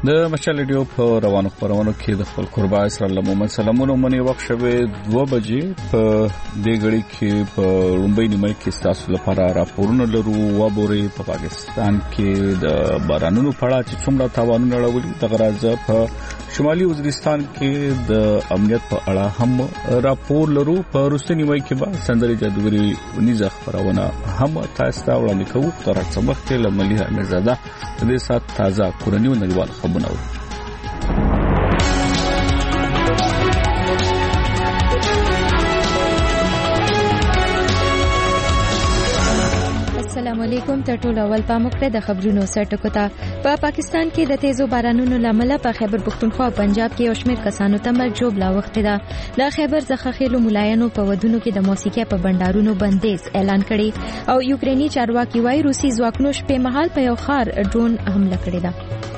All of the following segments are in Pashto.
د مشال ریډیو په روانو خبرونو کې د خپل قربا اسرائیل محمد سلامونه منی وخت شوه 2 بجې په دې غړي کې په لومبۍ نیمه کې تاسو لپاره راپورونه لرو وبوري په پاکستان کې د بارانونو په اړه چې څومره تاوانونه راوړي د غرض په شمالي وزیرستان کې د امنیت په اړه هم راپور لرو په روسي نیمه کې به سندري جادوګری ونیزه خبرونه هم تاسو ته وړاندې کوو تر څو مخکې لملي امزاده د دې سات تازه کورنیو نړیوال خبرونه السلام علیکم ته ټول اول پاموکړه د خبرونو سرټکو ته په پاکستان کې د تیزو بارانونو لامل په خیبر پختونخوا او پنجاب کې اوشمیر کسانو ته مرګ جوړ لا وخت ده د خیبر څخه خېلو ملایانو په ودونو کې د موسیقي په بندارونو بندیز اعلان کړي او یوکرینی چارواکي وايي روسي ځواکونو شپې مهال په یو خار ډرون حمله کړې ده.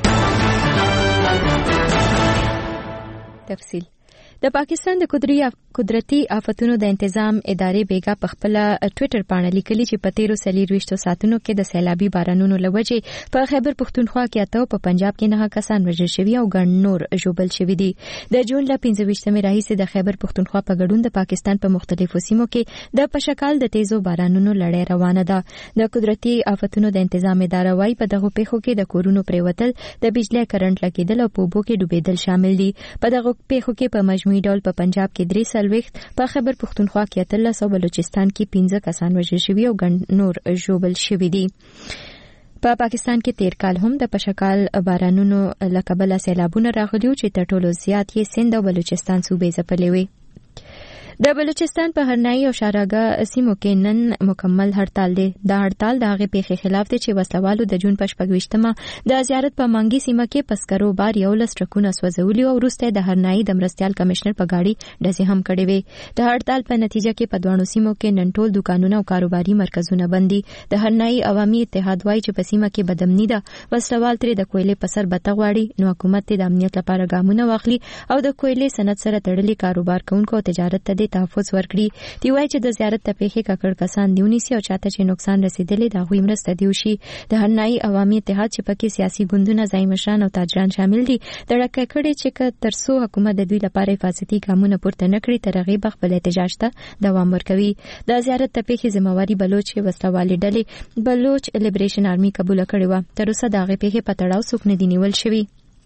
تفصیل د پاکستان د قدرتي آفتونو د تنظیم ادارې بیګا په خپل ټوئیټر باندې لیکلي چې په 13 ساعتونو کې د سیلابي بارانونو لوجې په خیبر پختونخوا کې اته په پنجاب کې 9 کسان وژل شوي او ګڼ نور ژوبل شوي دي. د جون ل 15 راهیسې د خیبر پختونخوا په ګډون د پاکستان په مختلفو سیمو کې د پشکال د تیزو بارانونو لړۍ روانه ده. د قدرتي آفتونو د تنظیم ادارې وايي په دغه پیښو کې د کورونو پریوتل د بجلی کرنٹ لګیدل او په اوبو کې ډوبېدل شامل دي. په دغه پیښو کې په مجموعي ډول په پنجاب کې 3 په خیبر پختونخوا کې 13 او بلوچستان کې 15 کسان وژل شوي او ګڼ نور ژوبل شوي دي. په پاکستان کې تیر کال هم د پشکال بارانونو لکبله سیلابونه راغلي چې تر ټولو زیات یې سند او بلوچستان صوبې ځپلې وي. د بلوچستان په هرنائی او شاراګه سیمو کې نن مکمل هړتال دی. د هړتال د هغې پیښې خلاف دی چې وسلوالو د جون په 28 د زیارت په مانګي سیمه کې پسکرو بار یو لس ټرکونه سوځولي او وروسته د هرنائی د مرستيال کمشنر په گاډي ډزې هم کړې وې. د هړتال په نتیجه کې په دوانو سیمو کې نن ټول دکانونه او کاروباري مرکزونه بندي. د هرنائی عوامي اتحاد وايي چې په سیمه کې بدامني ده. وسلوال ترې د کویلې په سر بته غواړي نو حکومت د امنیت لپاره ګامونه واخلي او د کویلې صنعت سره تړلي کاروبار کوونکو او تجارت ته تحفظ ورکړي. دی وايي چې د زیارت ته پیښې ککړ کسان دیونیسي او چاته چې نقصان رسیدلی دا غوي مرسته دیوشي. د هرنائی عوامي اتحاد چې پکې سیاسي ګوندونه ځای مشران او تاجران شامل دي د ډکه کړي چې ترسو حکومت د دوی لپاره حفاظتي ګامونه پورته نکړي تر هغه بخبل احتجاج ته دوام ورکوي. د زیارت ته پیښې ذمہواری بلوچ وسلوالې ډلې بلوچ لیبریشن آرمي قبول کړې و. تر اوسه دا غي پیښې په تړاو څوک نه دی نیول شوی.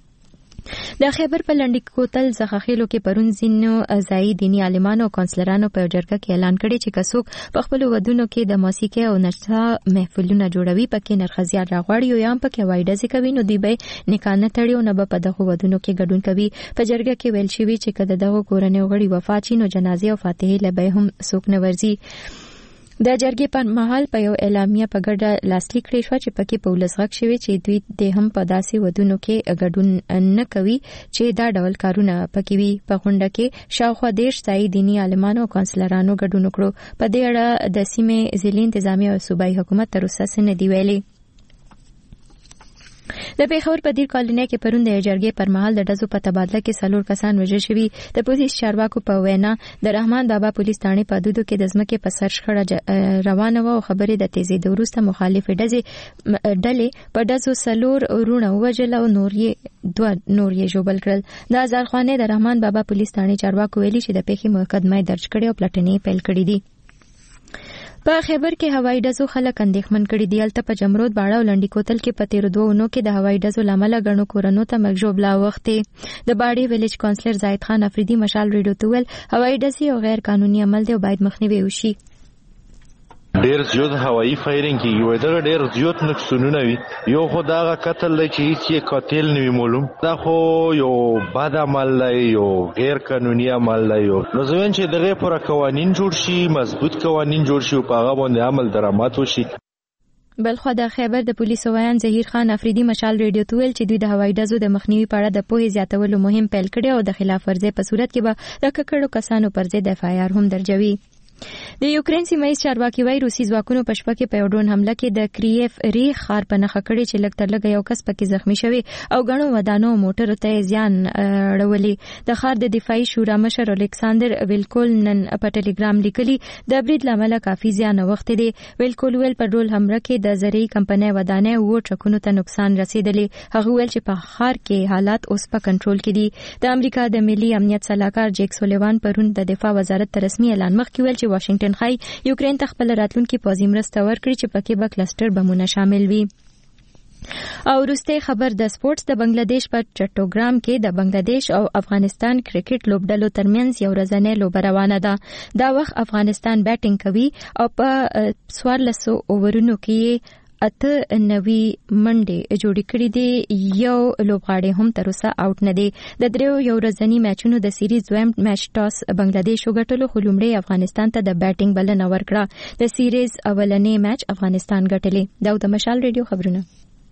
د خیبر په لنډی کوتل ځخخېلو کې پرون ځینو ځای دینی عالمانو او کونسلرانو په جرګه کې اعلان کړی چې کڅوک په خپل ودونو کې د موسیقي او نڅا محفلونه جوړوي پکې نرخزیات راغواړي او یم پکې وایډز کوي نو دی به نکانه تړي او نه په دغه ودونو کې ګډون کوي. په جرګه کې ویل شوی چې کله دغه کورنۍ غړي وفات شي نو جنازې او فاتحه لبه هم څوک نه ورزي. د جرګې پر مهال په یو اعلامیه په ګډه لاسلیک کړی شو چې پکې په ولسغک شوی چې دوی د هم په داسې ودونو کې ګډون نه کوي چې دا ډول کارونه پکې وي. په غونډه کې شاوخوا 10 ځای دینی عالمانو او کونسلرانو ګډون وکړو. په دې اړه د سیمې ضلعي انتظامی او صوبایي حکومت تر اوسه څه نه دی ویلي. د پیښور په دیر کالونی کې پرون د جرګې پر مهال د ډزو په تبادله کې 4 کسان وژل شوي. د پولیس چارواکو په وینا د رحمان بابا پولیس ثانې په حدودو کې د ځمکې په سر شخړه روانه و او خبرې د تیزې وروسته مخالف ډلې په ډزو 4 ورونه وژل او نور یې ژوبل کړل. د آزادخانې د رحمان بابا پولیس ثانې چارواکو ویلي چې د پیښې مقدمه درج کړې او پلټنې پیل کړې دي. په خیبر کې هوایي ډزو خلک اندېښمن کړي دي. الته په جمرود باړه او لنډی کوتل کې په 13 کې د هوایي ډزو لامل غنو کورونو ته مګجوب لا وخت د باړې ویلج کونسلر زاید خان افریدي مشال ریډیو ته ویل هوایي ډزې او غیر قانوني عمل دی او باید مخنیوي وشي. ډیر زیات هوایي فایرینګ کیږي وای دا ډیر زیات نقصانونه وي. یو خدای قتل دی چې هیڅ قاتل نه وي معلوم. دا خو یو بد عمل دی یو غیر قانوني عمل دی. نو ځوین چې دغه پر قوانين جوړ شي مضبوط قوانين جوړ شي او په هغه باندې عمل درامات وشي. بلخو د خیبر د پولیسو ویان ظهیر خان افریدي مشال ریډیو ته ویل چې دوی د هوایي ډزو د مخنیوي په اړه د پوهې زیاتولو مهم پیل کړی او د خلاف ورزۍ په صورت کې به د ککړو کسانو پر ضد اف آی آر هم درجوي. د یوکرين سیمه چارواکي وايي روسي ځواکونو په شپه کې په ډرون حمله کې د کریف ری ښار په نخښه کړی چې لږ تر لږه یو کس پکې زخمی شوی او غنو ودانو موټر ته زیان اړولې. د ښار د دفاعي شورا مشر الکساندر ویلکول نن په ټلګرام لیکلي د برید لامل کافي زیان وخت دی. ویلکول ویل په ډرون حمله کې د زرعي کمپنۍ ودانۍ او ټرکونو ته نقصان رسیدلی. هغه ویل چې په ښار کې حالات اوس په کنټرول کې دي. د امریکا د ملي امنیت صلاحکار جیک سولیوان پرون د دفاع وزارت ته رسمي اعلان مخکې ویل چې واشنگټن خای یوکرين ته خپل راتلونکي پوځي مرسته ورکړي چې پکې به کلسټر بمونه شامل وي. او وروسته خبر د سپورتس د بنگلاديش په چټوګرام کې د بنگلاديش او افغانستان کرکټ لوبډلو ترمنځ یو ورځنۍ لوبه روانه ده. دا وخت افغانستان بیټینګ کوي او په 1400 اوورونو کې 98 منډې جوړې کړې دي. یو لوبغاړی هم تر اوسه آوټ نه دی. د دریو یو ورځنی میچونو د سیریز دویم میچ ټاس بنگلاديش وګټلو خو لومړی افغانستان ته د بیټینګ بلنه ورکړه. د سیریز اولنې میچ افغانستان ګټلې. دا د مشال ریډیو خبرونه.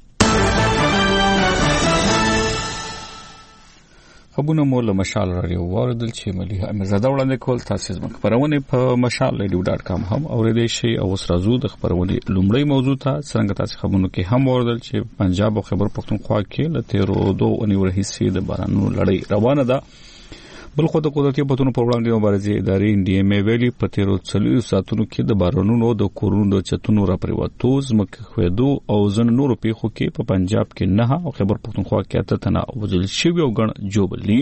خبرونه مو له مشال راډیو واردل چې ملي امزاده وړاندې کول. تاسو زموږ خبرونه په mashalradio.com هم اوریدئ شئ. او اوس راځو د خبرونه لومړی موضوع ته. څنګه تاسو خبرونه کې هم واردل چې پنجاب او خیبر پختونخوا کې له 13 اونۍ ورهیسې د بارانونو لړۍ روانه ده. بل خو د قدرتي بتونو په وړاندې مبارزې ادارې NDMA ویلي په 13 ساعتونو کې د بارانونو د کورونو د چتونو را پریوتو زمکه خویدو او ځن نورو پیښو کې په پنجاب کې 9 او خیبر پختونخوا کې 8 تنه وژل شوي او ګڼ جوړلي.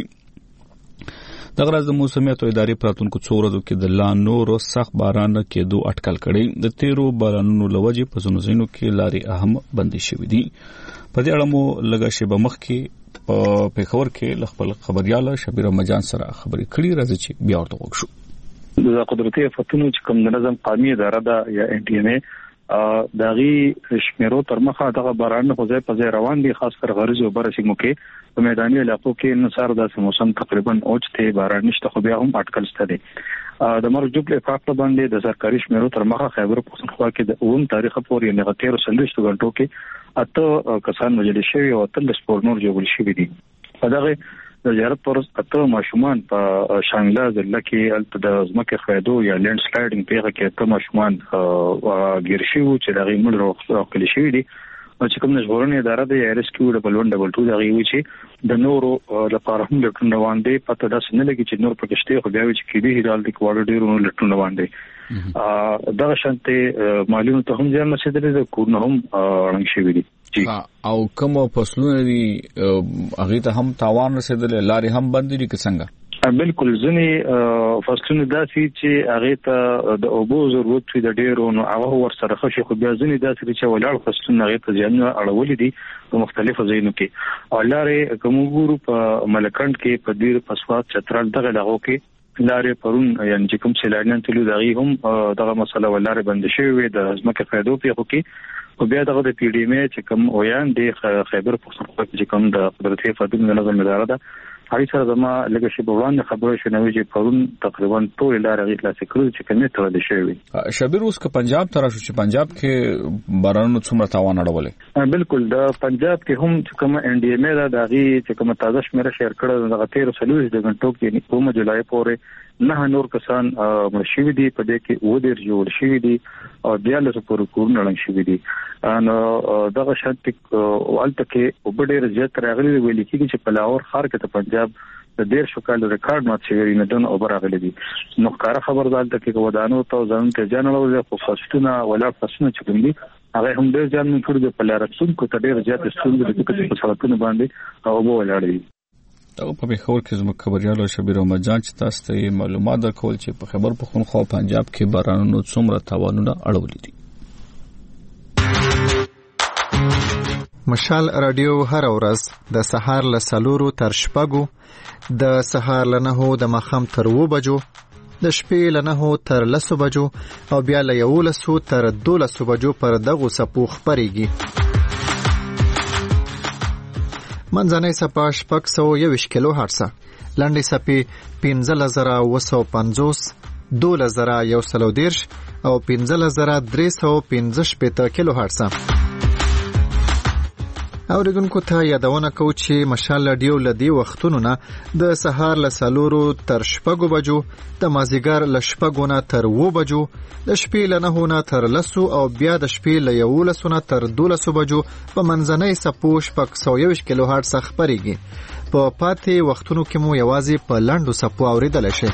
د غرض د موسمیات ادارې پراتونکو څو ورځو کې د لا نورو سخت باران کېدو اټکل کړي. د 13 بارانونو لوجې په زونو زینو کې لارې اهم بندي شوې دي. په دې اړه مو لږه شیبه مخکې په پیښور کې خپل خبريال شبیر مجان سره خبرې کړې. راځي چې بیا ورته وښو. د قدرتي فتونو چې کوم د نظم قومي اداره ده یا NDMA داغي شمیرو تر مخه دغه باران په ځای په ځای روان دي. خاص کر غرض او برسي مو کې په میداني علاقو کې نصار د موسم تقریبا اوچته باران نشته خو بیا هم اټکل ست دي. د مرګ جوړ افاق باندې د سرکاري شمیرو تر مخه خیبر پختونخوا کې د 9 تاریخ پورې نه 13 غنټو کې اته کسان وژل شوي او 13 سپور نور جوړ شوي دي. په دغه د زیارت پر اته ماشومان په شانګلا ضلع کې الته د زمکه خویدو یا لینډ سلایډینګ پیښه کې اته ماشومان ګیر شوي چې دغه مړ راغلي شوي دي. چې کوم نشورنې اداره د RSQ ډبل 1 ډبل 2 دغه وی چې د نورو لپاره هم لټون روان دي. پته دا څنګه لګي چې نور پکشته خو بیا چې کېدی هیرال د کوالټي ډیرونو لټون روان دي. دا شانته مالونو ته هم ځان نشدل د کورنه هم رنګ شوی دي. او کوم فصلونه دي هغه ته هم تاوان رسیدل لارې هم بند دي که څنګه؟ بالکل ځنې فصلونه داسي چې هغه ته د اوبو ضرورت وي د ډیرو نو هغه ور سره خشي خو بیا ځنې داسي چې ولاړ فصلونه هغه ته ځان اړولې دي په مختلفو ځایونو کې. او لارې کوم ګورو په ملکند کې په ډیر پسوات چترال دغه لغو کې لارې پرون یعنی چې کوم سیلانیان تلو دغه هم دغه مسله ولاره بند شوی د ازمکه فائدو په کې. او بیا دغه د PDMA چې کوم اویان د خیبر پختونخوا چې کوم د قدرتي فتونو نظم اداره ده هغه سره زما لږه شی بوان خبرو شنوي چې پرون تقریبا ټول لارې خلاص کړو چې کومه تر دې شوی. شبیر اوس که پنجاب تر شو چې پنجاب کې بارانونو څومره تاوان اړولې؟ بالکل د پنجاب کې هم چې کوم NDMA دا دغه چې کوم تازه شمیره شیر کړل دغه 13 غنټو کې 9 جولای پورې 9 نور کسان مرشي دي. په دې کې و ډیر جوړ شوی دي او بیا له پورې کورونه لنګ شوی دي. نو دغه شانت والته کې وبډیر زیات راغلي ویل کېږي چې په لاهور ښار کې ته پنجاب د ډیر شو کال ریکارډ مات شوی نه دون او راغلي دي. نو ښکارا خبر دالته کې ودانو ته ځان ته جنرال خو فاستونه ولا فاستونه چې کوم دي هغه هم ډیر ځان من کړو د پلارکسون کو ته ډیر زیات ستونزې د کې په سړکونو باندې او وو ولاړ دي. دا په پیښور کې زموږ خبريال شبیر مجان چې تاسو ته معلومات درکول چې په خیبر پختونخوا او پنجاب کې بارانونو څومره تاوانونه اړولې دي. مشال رادیو هر ورځ د سهار له 4 تر 6 د سهار له 9 د مخام تر 2 بجو د شپې له 9 تر 10 بجو او بیا له 11 تر 12 بجو پر دغه سپو خبريږي. منځنۍ سپا 621 کیلو هرتز، لنډي سپي 15950، 2110 او 15315 کیلو هرتز. اوریدونکو ته یادونه کوو چې مشال رادیو لدی وختونو نه د سهار له 4 تر 6 بجو، د مازیګر له 6 نه تر 9 بجو، د شپې له 9 نه تر 10 او بیا د شپې له 11 نه تر 12 بجو په منځنۍ سپو 121 کیلو هرتز خبريږي. په پاتې وختونو کې مو یوازې په لاندو سپو اوریدل شي.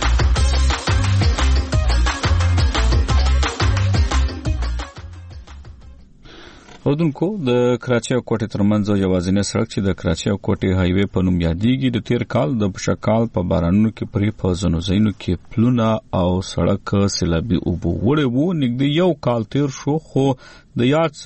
اودونکو د کراچۍ او کوټې ترمنځ یوازینی سړک چې د کراچۍ او کوټې هایوي په نوم یادېږي د تیر کال د شکال په بارانونو کې پرې په ځینو ځایونو کې پلونه او سړک سیلابي اوبه وړي وو. نږدې یو کال تیر شو خو د یاد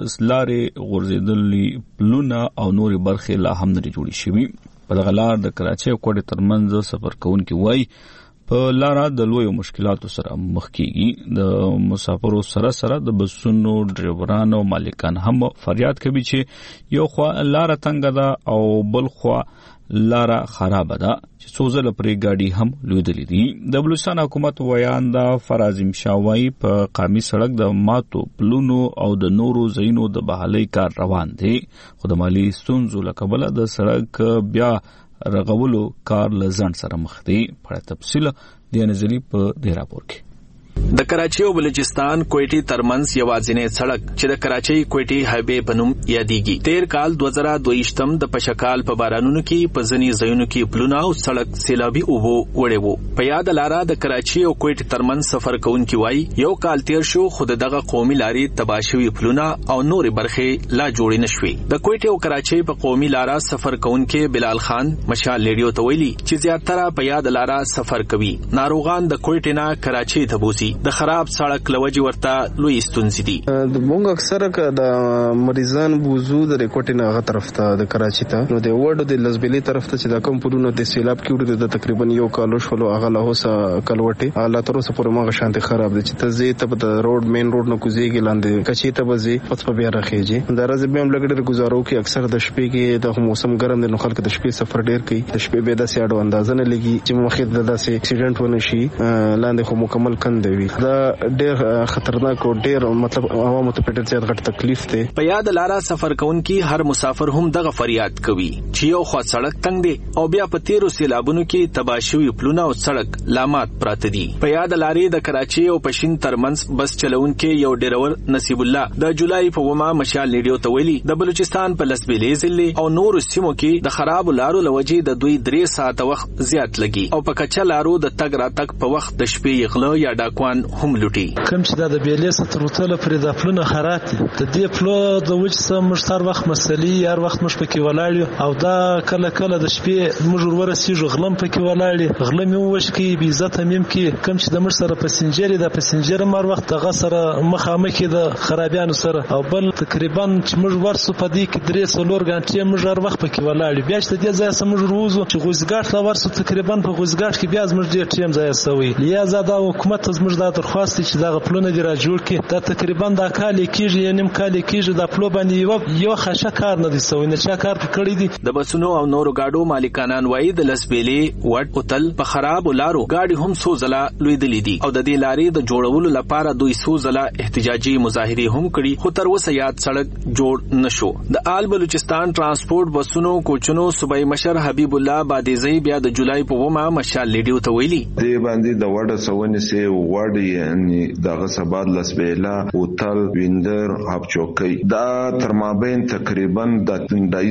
لارې غورځېدلې پلونه او نورې برخې لا هم نه جوړې شوي. په دغه لار د کراچۍ او کوټې ترمنځ سفر کوونکي وایي په لاره د لویو مشکلاتو سره مخ کیږي. د مسافرو سره د بسونو ډرایورانو او مالکان هم فریاد کوي چې یو خوا لاره تنګه ده او بل خوا لاره خراب ده چې څو ځله پرې ګاډي هم لویدلې دي. د بلوچستان حکومت ویاندا فرازم شاوی په قامي سړک د ماتو پلونو او د نورو ځایونو د بحالۍ کار روان دی، خو د مالی ستونزو له کبله د سړک بیا رغولو کار لزان سره مخ دی. په تفصیل د نزلی په دې راپور کې د کراچۍ او بلوچستان کوټې ترمنځ یوازینی سړک چې د کراچۍ کوټې هایوي په نوم یادېږي. تیر کال 2022 د پشکال په بارانونو کې په ځینې ځایونو کې پلونه او سړک سیلابي اوبو وړي وو. په یاد لاره د کراچۍ او کوټې ترمنځ سفر کوونکي وایي یو کال تیر شو خو دغه قومي لارې تباه شوي پلونه او نورې برخې لا جوړې نشوي. د کوټې او کراچۍ په قومي لاره سفر کوونکي بلال خان مشال ریډیو ته ویلي چې زیاتره په یاد لاره سفر کوي. ناروغان د کوټې نه کراچۍ ته بوزي. د خراب سړک لوجي ورته لوی ستونزې دي. د مونږ اکثره ک د مریضان بوزو د کوټې نه غ طرف ته د کراچۍ ته نو د وډو د لزبلی طرف ته چې د کوم پورونو د سیلاب کې وړي د تقریبا یو کال شولو هغه له اوسه کلوټي الله تر اوسه پورې مغه شانتي خراب دي چې ته زی ته د روډ مین روډ نو کوزيږي لاندې کچې ته بزي پس په بیا راخېږي. د راځي به هم لګړې گزارو کې اکثر د شپې کې د موسم ګرم د خلک د شپې سفر ډیر کوي. د شپې به د سیاډو اندازه نه لګي چې مخې د داسې اکسیډنټ ونه شي لاندې خو مکمل کند وي. دا ډېر خطرناک او ډېر مطلب عوامو ته په ډېر زیات غټ تکلیف دی. په یاد لاره سفر کوونکي هر مسافر هم دغه فریاد کوي چې یو خوا سړک تنګ دی او بیا په تیرو سیلابونو کې تباه شوي پلونه او سړک لامات پراته دي. په یاد لارې د کراچۍ او پښین ترمنځ بس چلونکي یو ډریور نصیب الله د جولای په ومه مشال ریډیو ته ویلي د بلوچستان په لسبیلې ضلع او نورو سیمو کې د خراب لارو لوجې د دوی 3 ساعته وخت زیات لګي او په کچا لارو د تګ راتګ په وخت د شپې غله یا ډاکوان هم لوټي. کوم چې د بیلې ستر وتل پر د پلونه خراب دي د دې پلو د وجه سم مشتر وخت مسلې هر وخت مش پکې ولاړ او دا کله کله د شپې مجور ورسیږي غلم پکې ولاړ غلم یو وش کې بي عزت هم کې کوم چې د مر سره پسنجر د پسنجر مر وخت دغه سره مخامخ د خرابیانو سره او بل تقریبا چې مجور ورسو په دې کې 3 غنټې مجور وخت پکې ولاړ بیا چې دې ځای سم مجور وځو چې غوزګاټ لا ورسو تقریبا په غوزګاټ کې بیا زموږ ډیر ټیم ځای سوي لیا زاده حکومت زموږ د درخواست چې دا پلونه دی را جوړ کې دا تقریبا دا کال کېږي نیم کال کېږي دا پلو باندې یو خشه کار نه دي سوي نه چا کار کړی دي. د بسونو او نورو گاډو مالکانان وایي د لسبیلې وټ اوتل په خراب لارو گاډي هم سوزلا لویدلې دي او د دې لارې د جوړولو لپاره دوی سوزلا احتجاجي مظاهره هم کړي خو تر اوسه یاد سړک جوړ نشو. د آل بلوچستان ترانسپورت بسونو کوچونو صوبای مشر حبیب الله بادیزی بیا د جولای په ومه مشال لیډیو ته ویلي دې باندې د وړه سونه سي وړ یعنی دغه سباد لسبیلا اوتل ویندر اب چوکي دا تر مابین تقریبا د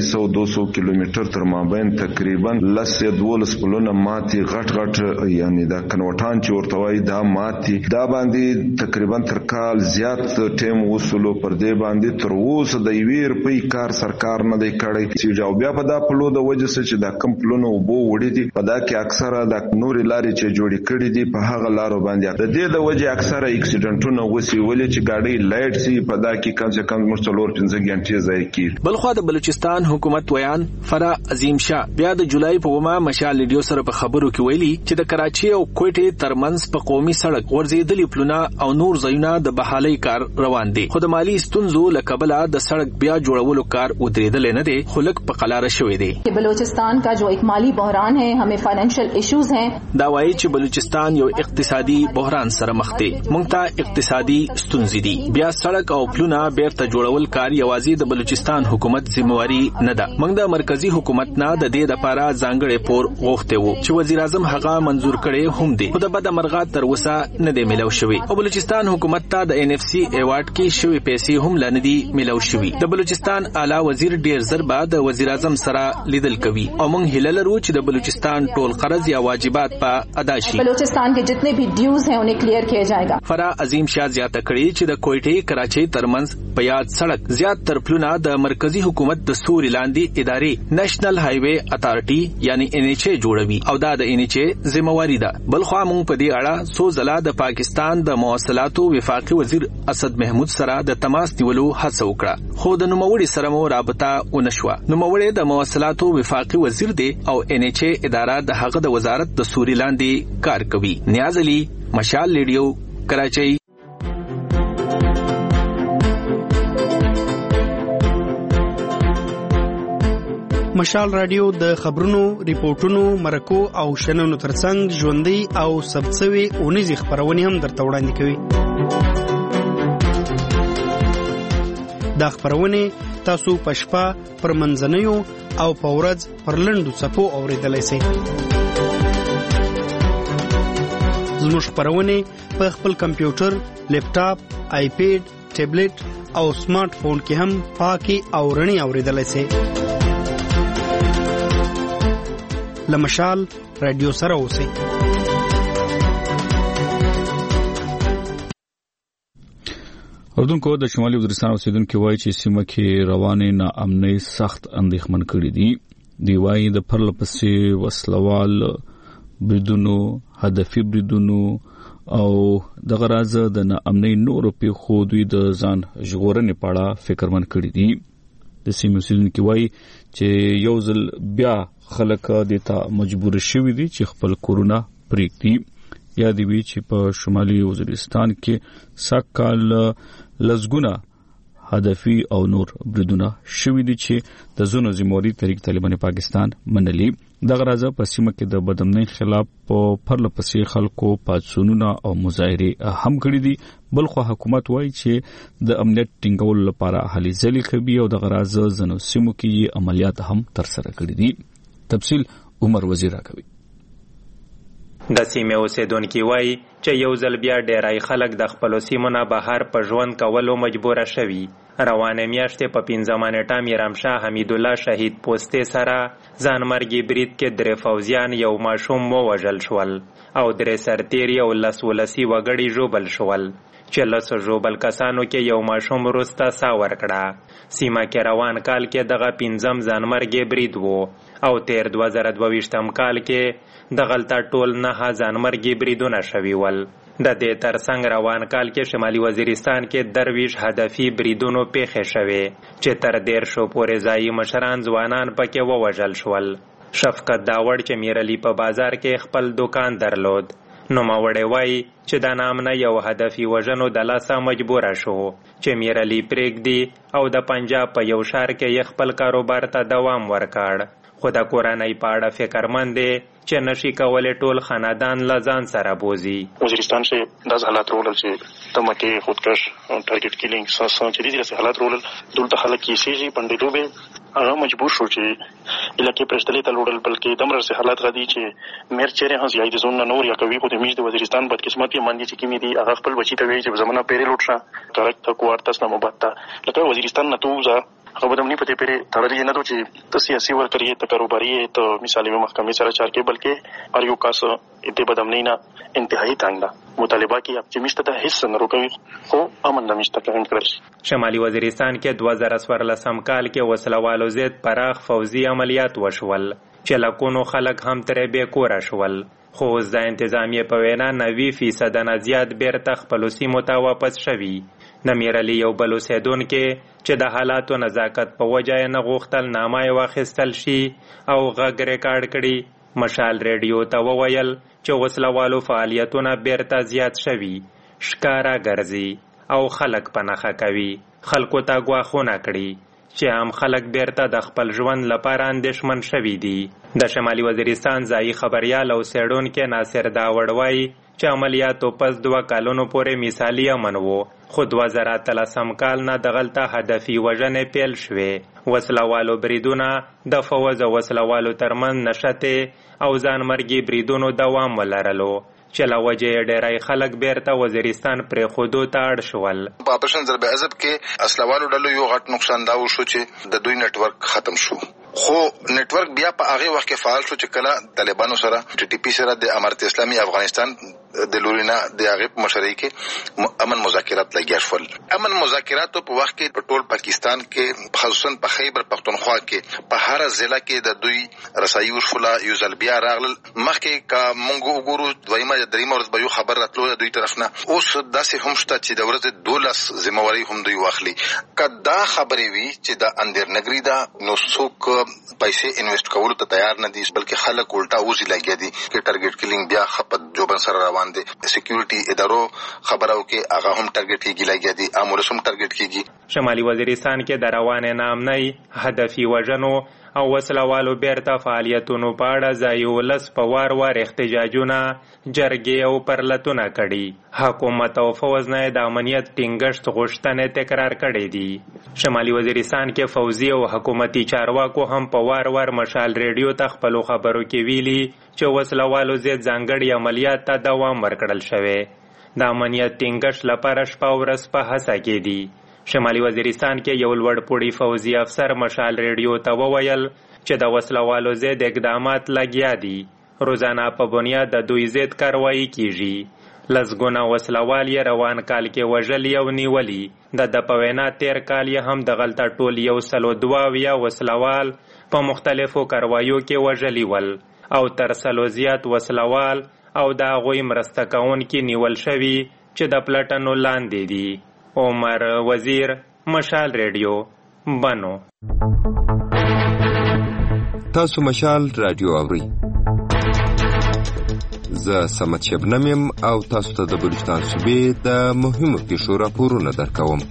200 کیلومتر تر مابین تقریبا لس دولس پلونه ماتي غټ یعنی دا کنوټان چې ورتوي دا ماتي دا باندې تقریبا تر کال زیات ټیم وصولو پر دې باندې تر اوسه د ویر په کار سرکار نه دی کړی چې جواب بیا په دا پلو د وجه چې دا کم پلونه وبو وړي دي په دا کې اکثره د نوري لارې چې جوړې کړي دي په هغه لارو باندې د دې د وجه اکثره اکسیډنټونه وسی ولې چې ګاډي لایټ سي په دا کې کم سے کم مشتلور 15 غنټې ځای کې. بلخو د بلوچستان حکومت ویان فرا عظیم شاه بیا د جولای په ومه مشال لیډیو سره په خبرو کې ویلي چې د کراچۍ او کوټې ترمنځ په قومي سړک ورزيدلې پلونه او نور ځایونه د بحالۍ کار روان دي خو د مالی ستونزو لکبله د سړک بیا جوړولو کار ودرېدل نه دي خو لک په قلاره شوې دي. بلوچستان کا جو ایک مالی بحران ہے ہمیں فائنینشل ایشوز ہیں دا وایي چې بلوچستان یو اقتصادي بحران بحران سره مخ دي. موږ ته اقتصادي ستونزې دي. بیا سړک او پلونه بیرته جوړول کار یوازې د بلوچستان حکومت ذمہواری نه ده. موږ د مرکزی حکومت نه د دې لپاره ځانګړی پور غوښته وو چې وزیر اعظم هغه منزور کړي هم دي. خو د بد مرغه تر اوسه نه دی ملو شوی. او بلوچستان حکومت ته د NFC ایوارډ کې شوی پیسې هم لنه دي ملو شوی. د بلوچستان اعلی وزیر ډیر زر بعد وزیر اعظم سره لیدل کوي او موږ هیله لرو چې د بلوچستان ټول قرض یا واجبات په ادا شي. بلوچستان کے جتنے بھی ڈیوز ہیں انہیں کلیئر کیا جائے گا. فرا عظیم شاه زیاته کړي چې د کوټې کراچۍ ترمنځ په یاد سړک زیات تر پلونه د مرکزی حکومت د سوري لاندې ادارې نېشنل هایوے اتارټي یعنی NHA جوړوي او دا د NHA ذمہواری ده. بلخوا موږ په دې اړه سو ځله د پاکستان د مواصلاتو وفاقي وزیر اسد محمود سره د تماس نیولو هڅه وکړه خو د نوموړي سره مو رابطه ونشوه. نوموړي د مواصلاتو وفاقي وزیر دی او NHA اداره د هغه د وزارت د سوري لاندې کار کوي. نیاز علي، مشال ریډیو، کراچۍ. مشال رادیو د خبرونو، ریپورتونو، مرکو او شننو ترڅنګ ژوندۍ او ثبتسوي اونیزي خبرونه هم درته وړاندې کوي. دا خبرونه تاسو په شپه پر منځنیو او په ورځ پر لنډو څپو اوریدلای شئ. زموږ خبرونه په خپل کمپیوټر، لیپټاپ، آیپیډ، ټابلیټ او سمارټ فون کې هم پاکي او رڼي اوریدلای شئ. لمشال رادیو سره اوسئ. اردوونکو د شمالي وزیرستان اوسیدونکو وایي چې سیمه کې روانې ناامنۍ سخت اندېښمن کړي دي. دی وایي د پرله پسې وسلوال بریدونو، هدفي بریدونو او د غراض د ناامنۍ نورو پیښو دوی د ځان ژغورنې په اړه فکرمن کړي دي. د سیمې اوسیدونکو وایي چې یو ځل بیا خلک د ته مجبور شوي دي چې خپل کورونه پرېږدي. یا دی وی چې په شمالي وزیرستان کې سکهال لزګونه هدفي او نور بریدونه شوي دي چې د زونو ذمہواری تحریک طالبان پاکستان منلي. دغه راځه په سیمه کې د بدامنۍ خلاف په پرله پسې خلکو پاڅونونه او مظاهره هم کړي دي. بلخو حکومت وایي چې د امنیت ټینګولو لپاره هلې ځلې کوي او دغه راځه زنو سیمو کې عملیات هم ترسره کړي دي. تفصیل عمر وزیر راکوي. د سیمې اوسیدونکي وایي چې یو ځل بیا ډیری خلک د خپلو سیمو نه بهر په ژوند کولو مجبوره شوي. روانې میاشتې په 15 نیټه میرامشاه حمیدالله شهید پوستې سره ځانمرګي برید کې 3 فوزیان یو ماشوم ووژل شول او 3 سرتیري او 10 ولسي وګړي ژوبل شول چې 10 ژوبل کسانو کې یو ماشوم وروسته ساه ورکړه. سیمه کې روان کال کې دغه 15 ځانمرګي برید وو او تیر 2022 کال کې دغلته ټول 9 ځانمرګي بریدونه شوي ول. د دې ترڅنګ روان کال کې شمالي وزیرستان کې 23 هدفي بریدونو پیښې شوې چې تر 150 پورې ځایي مشران ځوانان پکې ووژل شول. شفقت داوړ چې میرعلي په بازار کې خپل دکان درلود نوموړی وایي چې د نامنه یو هدفي وژنو د لاسه مجبوره شو چې میرعلي پرېږدي او د پنجاب په یو ښار کې یې خپل کاروبار ته دوام ورکړ. خو د کورنۍ په اړه فکرمند دی چې نشي کولی ټول خاندان له ځان سره بوزي. وزیرستان چې داسې حالات رولل چې دمکې خودکش ټارګټ کیلینګ چې دي داسې حالات رولل دلته خلک یې سیږي پنډېدو به هغه مجبور شو چې علاقې پرېښتلې ته لوړل بلکې دمره سې حالات غدي چې میر چیرې هم زیات زون نه نور یا کوي خو د میش د وزیرستان بدقسمت یې مندي چې کیمې دي هغه خپل بچی ته وایي چې زمونه پیری لوټ شه کارک ته کوارتس نه مبتا لکه وزیرستان نه توزه هغه بدمنی پته پیری تړلې نه دوی چې د سیاسي ورکري ته کاروباري ته مثالي محکمې سره چار کې بلکې اړ یو کاس دې بدمنی نه انتهایی تنګ ده مطالبه کې اپټیمیست ته هیڅ نه روکوي خو امن نمیشته کوم کړل. شمالي وزیرستان کې 2014 کال کې وسلوالو ضد پراخ فوزي عملیات وشول چې لکونو خلک هم ترې بې کوره شول. خو اوس د انتظامیې په وینا 90% نه زیات بیرته خپلو سیمو ته واپس شوي. د میرعلي یو بل اوسیدونکي چې د حالاتو نزاکت په وجه یې نه غوښتل نامه یې واخیستل شي او غږ ریکارډ کړي مشال ریډیو ته وویل چې وسلوالو فعالیتونه بیرته زیات شوي، ښکاره ګرځي او خلک په نښه کوي. خلکو ته ګواښونه کړي چې عام خلک بیرته د خپل ژوند لپاره اندېښمن شوي دي. د شمالي وزیرستان ځایي خبریال او څېړونکی ناصر داوړ وایي چې عملیاتو پس 2 کالونو پورې مثالي امن وو، خو 2013 کال نه دغلته هدفي وژنې پیل شوې. وسلوالو بریدونه د فوز او وسلوالو ترمن نشته او ځانمرګي بریدونو دوام ولرلو، چې له وجې ډېری خلک بیرته وزیرستان پرېښودو ته اړ شول. په اپریشن ضرب عضب کې اسلوالو ډلو یو غټ نقصان دا وشو چې د دوی نتورک ختم شو، خو نتورک بیا په هغه وخت کې فعال شو چې کله طالبانو سره TTP سره د امارت اسلامي افغانستان د لورینا د هغه مشرۍ کې امن مذاکرات لګیا شول. امن مذاکراتو په وخت کې په ټول پاکستان کې خصوصا په خیبر پختونخوا کې په هر ضلع کې د دوی رسایي وشوله. یو ځل بیا راغل مخکې کا مونږ وګورو دویمه دریمه ورځ به یو خبر راتلو دوی طرف نه، اوس داسې هم شته چې د ورځې 12 ذمہواری هم دوی واخلي. کدا خبرې وي چې د اندر نګری دا نو څوک پیسې انویسټ کولو ته تیار نه دي، بلکې خلک الټا اوزي لګیا دي چې ټارګټ کیلینګ بیا خپت جوبن سره روان دي. سکیورټي ادارو خبرو کې هغه هم ټارګټ کیږي لګیا دي، امور هم ټارګټ کیږي. شمالي وزیرستان کې د روانې نامنۍ هدفي وژنو او وسلوالو بیرته فعالیتونو په اړه ځایي ولس په وار احتجاجونه، جرګې او پرلتونه کړي. حکومت او فوز نه د امنیت ټینګښت غوښتنې تکرار کړي دي. شمالي وزیرستان کې فوزي او حکومتي چارواکو هم په وار مشال ریډیو ته خپلو خبرو کې ویلي چې وسلوالو ضد ځانګړي عملیات ته دوام ورکړل شوی. د امنیت ټینګښت لپاره شپه ورځ په هڅه کې دي. شمالي وزیرستان کې یو لوړ پوړی فوزي افسر مشال ریډیو ته وویل چې د وسلوالو ضد اقدامات لګیا دي، روزانه په بنیاد د دوی ضد کاروایی کیږي. لسګونه وسلوال یې روان کال کې وژلي او نیولي. د په وینا تیر کال یې هم دغلته ټول 102 وسلوال په مختلفو کارواییو کې وژلي ول او تر 100 زیات وسلوال او د هغوی مرسته کوونکي نیول شوي چې د پلټنو لاندې دي. عمر وزیر، مشال ریډیو، بنو. تاسو مشال رادیو اورئ. زه سمت شبنم یم او تاسو ته د بلوچستان صوبې د مهمو پیښو راپورونه درکوم.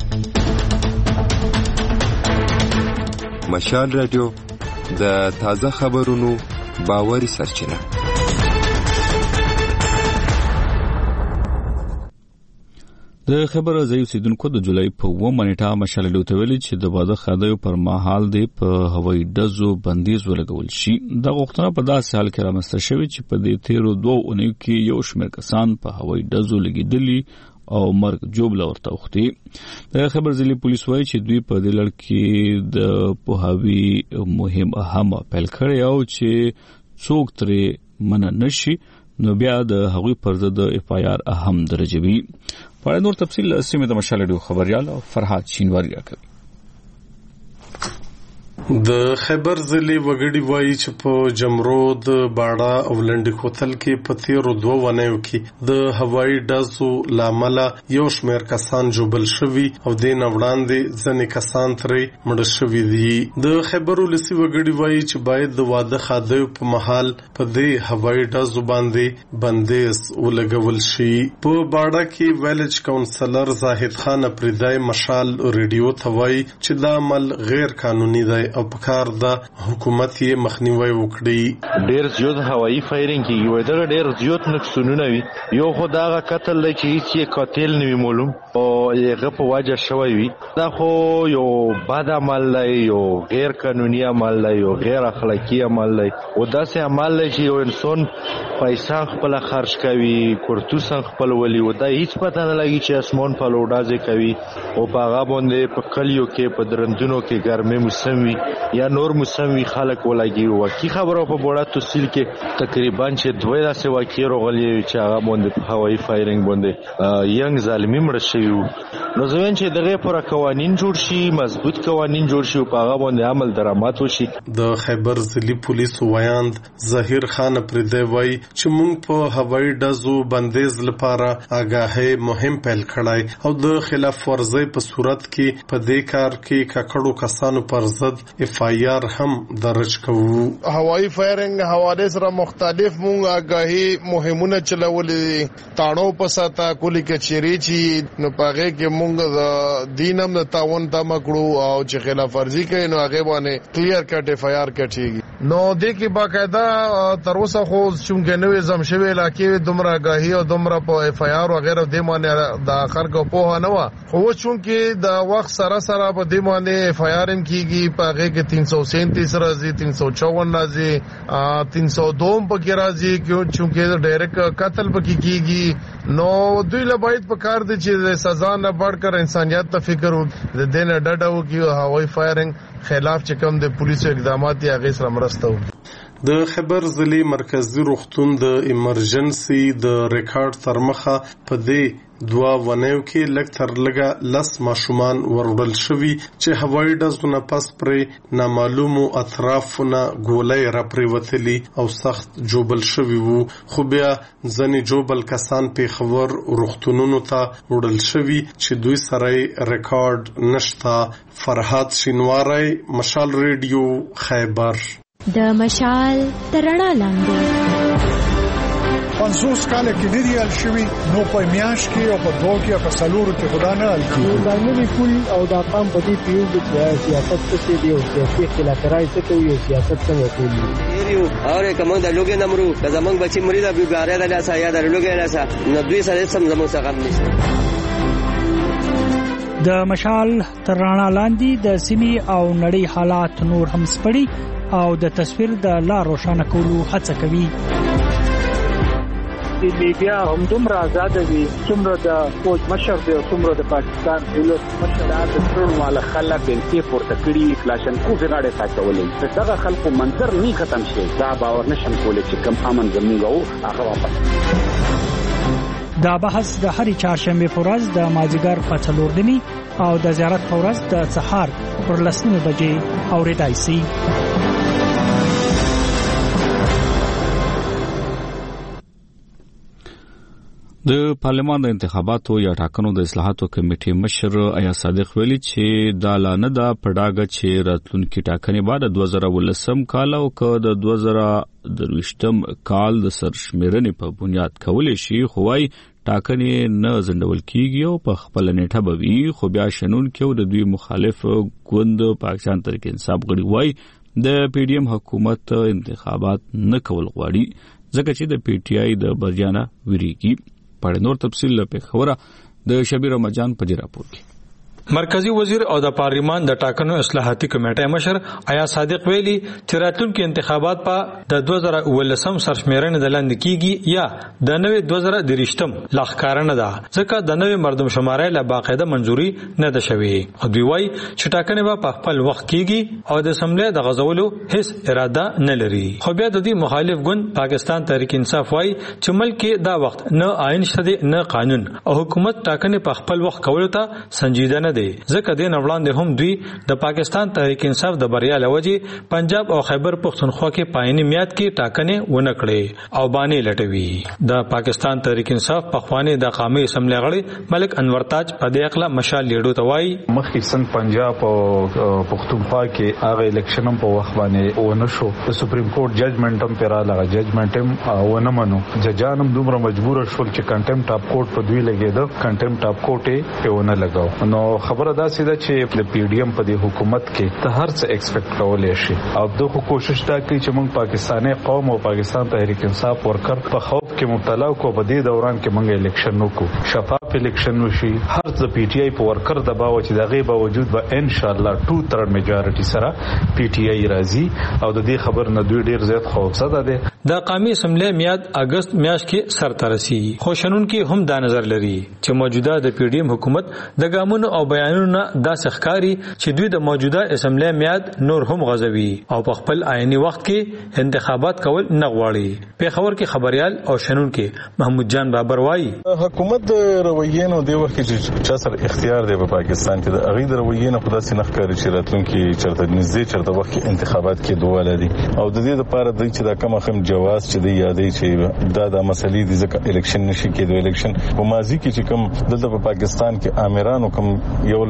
مشال رادیو د تازه خبرونو باوري سرچینه. د خبر ځای اوسیدونکو د جولای په 9 نیټه مشال ریډیو ته ویلي چې د واده خادیو پر مهال د په هوایي ډزو بندیز ولګول شي. د غوښتنه په داسې حال کې رامنځته شوې چې په دې تیرو 2 اونیو کې یو شمېر کسان په هوایي ډزو لګیدلي او مرګ جوړ ورته وختي. د خبر ځلي پولیس وایي چې دوی په دې لړ کې د پوهاوی مهم اهمه پیل کړی او چې څوک ترې منع نشي نو بیا د هغوی پر ضد FIR اهم درجه وي. په نور تفصیل سیمه د مشال ریډیو خبريال فرحات شینواری راکوي. د خیبر ضلع وګړي وایي چې په جمرود، باړه او لنډي کوتل کې په تیرو 2 ونیو کې د هوایي ډزو لامل یو شمېر کسان جوبل شوي او د نوړاندې ځنې کسان ترې مړ شوي دي. د خیبر ولسي وګړي وایي چې باید د واده خادیو په مهال په دې هوایي ډزو باندې بندیز ولګول شي. په باړه کې ویلج کونسلر زاهد خان پردای مشال ریډیو ته وایي چې دا عمل غیر قانوني دی او په کار د حکومت یې مخنیوي وکړي. ډیر زیات هوایي فایرینګ کیږي، وای دا ډیر زیات نقصانونه وي. یو خدای قتل دی چې هیڅ قاتل نه وي معلوم او هغه په وجه شوی وي. دا خو یو بد عمل دی، یو غیر قانوني عمل دی، یو غیر اخلاقی عمل دی او داسې عمل دی چې یو انسان پیسې خپل خرج کوي، کورتوس خپل ولي او دا هیڅ پته نه لګي چې اسمان په لوډازه کوي او په هغه باندې په کلیو کې په درندونو کې ګرمه موسم وي یا نور موسم وي خلک ولګي. وکی خبرو په بوړه تفصیل کې تقریبا چې 2 داسې واقعي راغلي چې هغه باندې هوایي فایرینګ باندې ینګ ظالمي مړ شوی. نو ځوین چې دغه پر قوانین جوړ شي، مضبوط قوانین جوړ شي او په هغه باندې عمل درامات وشي. د خیبر ضلع پولیس وایاند ظاهر خان پردی وایي چې موږ په هوایي ډزو بندیز لپاره آگاهي مهم پیل کړای او د خلاف ورزۍ په صورت کې په دې کار کې ککړو کسانو پر ضد FIR هم درج کوو. هوایي فایرینګ حواله سره مختلف مونږ آگاهي مهمونه چلولې تاړو پساته کولی کچيري چې نو پاغه کې مونږ د دینم د تاون تم کړو او چې خلاف ورزي کوي نو هغه باندې کلیر کټ FIR کټيږي. نو د کې باقاعده تر اوسه خو چې نوې زم شوی علاقې دومره غاهي او دومره په اف آی آر وغیرہ د باندې د خلکو په نه و خو چې د وخت سره په د باندې اف آی آر ام کیږي په هغه کې 337 راځي 354 راځي 302 په کې راځي چې ډایرکټ قتل پکې کیږي نو دوی له باید په کار دي چې سزا نه بڑھکر انسانيت ته فکر د دین ډډو کې هوایي فایرنګ خلاف چې کوم د پولیسو اقدامات یې هغه سره مرسته وکړي د خیبر ضلع مرکزی روغتون د ایمرجنسي د ریکارډ تر مخه په دې دوا ونیو کې لږ تر لږه 10 ماشومان وروړل شوي چې هوایي ډزونه پس پرې نامعلومو اطرافونه ګولۍ را پریوتلي او سخت جوبل شوي وو خو بیا ځنې جوبل کسان پیښور روغتونونو ته وړل شوي چې دوی سره ریکارډ نشتا. فرحات شینواری، مشال ریډیو، خیبر. د مشال ترڼا لاندې 50 کال کې د ریال شوی نو په میاش کې او په دوه کې په سلورو کې خدا نه الکی دا نوې کول او دا قام په دې پیو د سیاست څخه دی او سیاسي اختلافات څخه کوي سیاست څنګه کوي یو اوره کوم د لوګي نمرو د زمنګ بچی مریض بیګاره د لاسه یا د لوګي لاسه نو دوی سره سم زمو څخه نشته. د مشال ترڼا لاندې د سیمي او نړۍ حالات نور هم سپړي او د تصویر د لا روښانه کولو هڅه کوي. د میډیا هم دومره آزاد دي څومره د فوج مشر دی او څومره د پاکستان دولت مشر د ټول مال خلک انتي پورته کړي کلاشن کو غاړه ساتولې دغه خلکو منظر نه ختم شي دا باور نشم کولای چې کم امن زموږ هغه واپس. دا بحث د هرې چهارشنبه په ورځ د مازیګر په 4 نیمه او د زیارت په ورځ د سهار پر 10 بجې اوریدای شي. د پارلمان د انتخاباتو یا ټاکنو د اصلاحاتو کمیټې مشر آیا صادق ویلي چې دا لانه ده پډاګه چې راتلونکي ټاکنې بعد 2019 کال او د 2023 کال د سرشمیرنې په بنیاد کولې شي خوای ټاکنې نه زندول کیږي او په خپل نیټه بوي خو بیا شنون کې د دوی مخالف ګوند پاکستان تحریک انصاف غړي وای د پی ډی ایم حکومت انتخابات نه کول غواړي ځکه چې د پی ټی آی د برجانه ویریږي. په نور تفصیل په خبره د شبیر رمضان په راپور کې مرکزی وزیر او د پارلیمان د ټاکنو اصلاحاتي کمیټې مشر آیا صادق ویلي چې راتلونکي انتخابات په د 2019 سرشمیرنې د لاندې کیږي یا د نوې 2023 لخکارنه ده ځکه د نوې مردم شمارې له باقاعده منځوري نه ده شوې. او دوی وايي چې ټاکنې په خپل وخت کیږي او د اسمبلی د غزولو هیڅ اراده نه لري. خو بیا د دې مخالف ګوند پاکستان تحریک انصاف وايي چې ملک کې دا وخت نه آئین شته نه قانون او حکومت ټاکنې په خپل وخت کولو ته سنجیده نه دی ځکه د نوړاندې هم دوی د پاکستان تحریک انصاف د بریا لوجې پنجاب او خیبر پختونخوا کې پایني میاد کې ټاکنې ونه کړې او باندې لټوي. د پاکستان تحریک انصاف په خواني د قومي اسمبلی غړي ملک انور تاج په دې اقلا مشال لیډو توای مخکې څنګه پنجاب او پختونخوا کې هغه الیکشن په وخت باندې ونه شو د سپریم کورټ ججمنټ هم پیرا لغه ججمنټ هم ونه منو ججانم دومره مجبور شول چې کنټمپټ اف کورټ په دوی لګیدو کنټمپټ اف کورټ په ونه لګاو. نو خبره دا سیده چې د پی ډی ایم په دې حکومت کې ته هر څه ایکسپیکټ کولای شي او دغه کوشش دا کوي چې موږ پاکستاني قوم او پاکستان تحریک انصاف ورکر په خوف کې مبتلا کو په دې دوران کې موږ الیکشن وکړو شفاف الیکشن وشي هر څه پی ټی آی په ورکر دباو چې دغه باوجود به ان شاء الله 2/3 میجارټي سره پی ټی آی راځي او د دې خبر نه دوی ډیر زیات خوفزده دي. د قومي اسمبلی میاد اگست میاشت کې سر ترسي خوشنون کې هم دا نظر لري چې موجوده د پی ډی ایم حکومت د ګامونو او بیانونو دا ښکاری چې دوی د موجوده اسمبلی میاد نور هم غزوي او په خپل آئینی وخت کې انتخابات کول نه غواړي. پیښور کې خبريال او شنون کې محمود جان بابر وایي حکومت د رویې نو دی وخت چې چا سره اختیار دی په پاکستان کې د اغه د رویې نه خدا سي نخکاری چې راتلونکي چرته نږدې چرته وخت کې انتخابات کې دواله دي او د دې لپاره د چې دا کوم خم جواز چې دی یادې چې دا د مسلې د ځکه الیکشن نشي کېدو الیکشن په ماضي کې چې کوم دلته په پاکستان کې آمرانو کوم یو